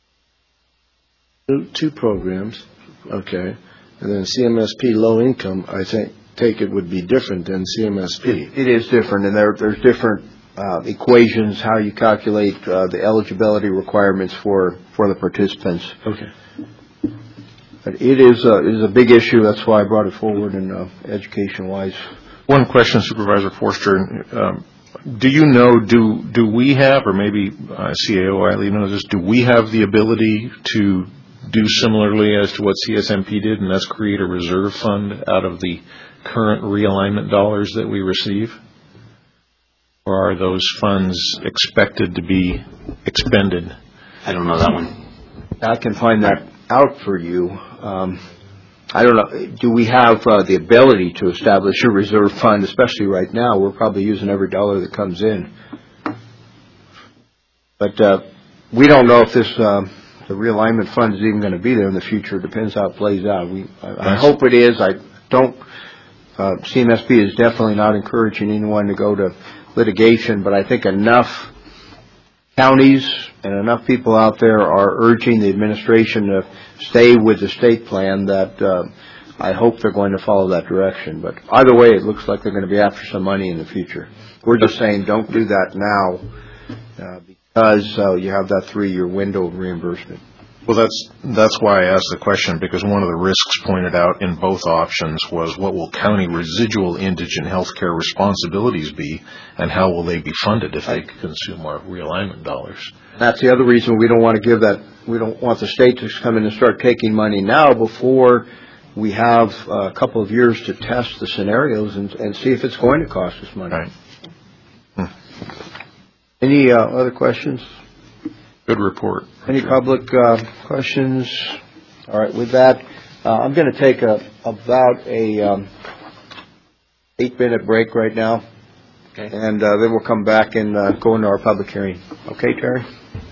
Two, two programs, okay. And then C M S P low income, I think, take it would be different than C M S P. It, it is different, and there, there's different uh, equations, how you calculate uh, the eligibility requirements for, for the participants. Okay. But it is a, it is a big issue. That's why I brought it forward in uh, education-wise. One question, Supervisor Forster. Um, do you know, do do we have, or maybe uh, C A O Wiley knows this, do we have the ability to do similarly as to what C S M P did, and that's create a reserve fund out of the current realignment dollars that we receive? Or are those funds expected to be expended? I don't know that one. I can find that out for you. Um, I don't know. Do we have uh, the ability to establish a reserve fund, especially right now? We're probably using every dollar that comes in. But uh, we don't know if this uh, the realignment fund is even going to be there in the future. It depends how it plays out. We, I, I hope it is. I don't. Uh, C M S P is definitely not encouraging anyone to go to litigation, but I think enough counties and enough people out there are urging the administration to stay with the state plan that uh, I hope they're going to follow that direction. But either way, it looks like they're going to be after some money in the future. We're just saying don't do that now uh, because uh, you have that three-year window of reimbursement. Well, that's that's why I asked the question, because one of the risks pointed out in both options was what will county residual indigent health care responsibilities be, and how will they be funded if they consume our realignment dollars? That's the other reason we don't want to give that, we don't want the state to come in and start taking money now before we have a couple of years to test the scenarios and, and see if it's going to cost us money. Right. Hmm. Any uh, other questions? Good report. Any public uh, questions? All right, with that, uh, I'm going to take a about a um, eight-minute break right now, Okay. and uh, then we'll come back and uh, go into our public hearing. Okay, Terry?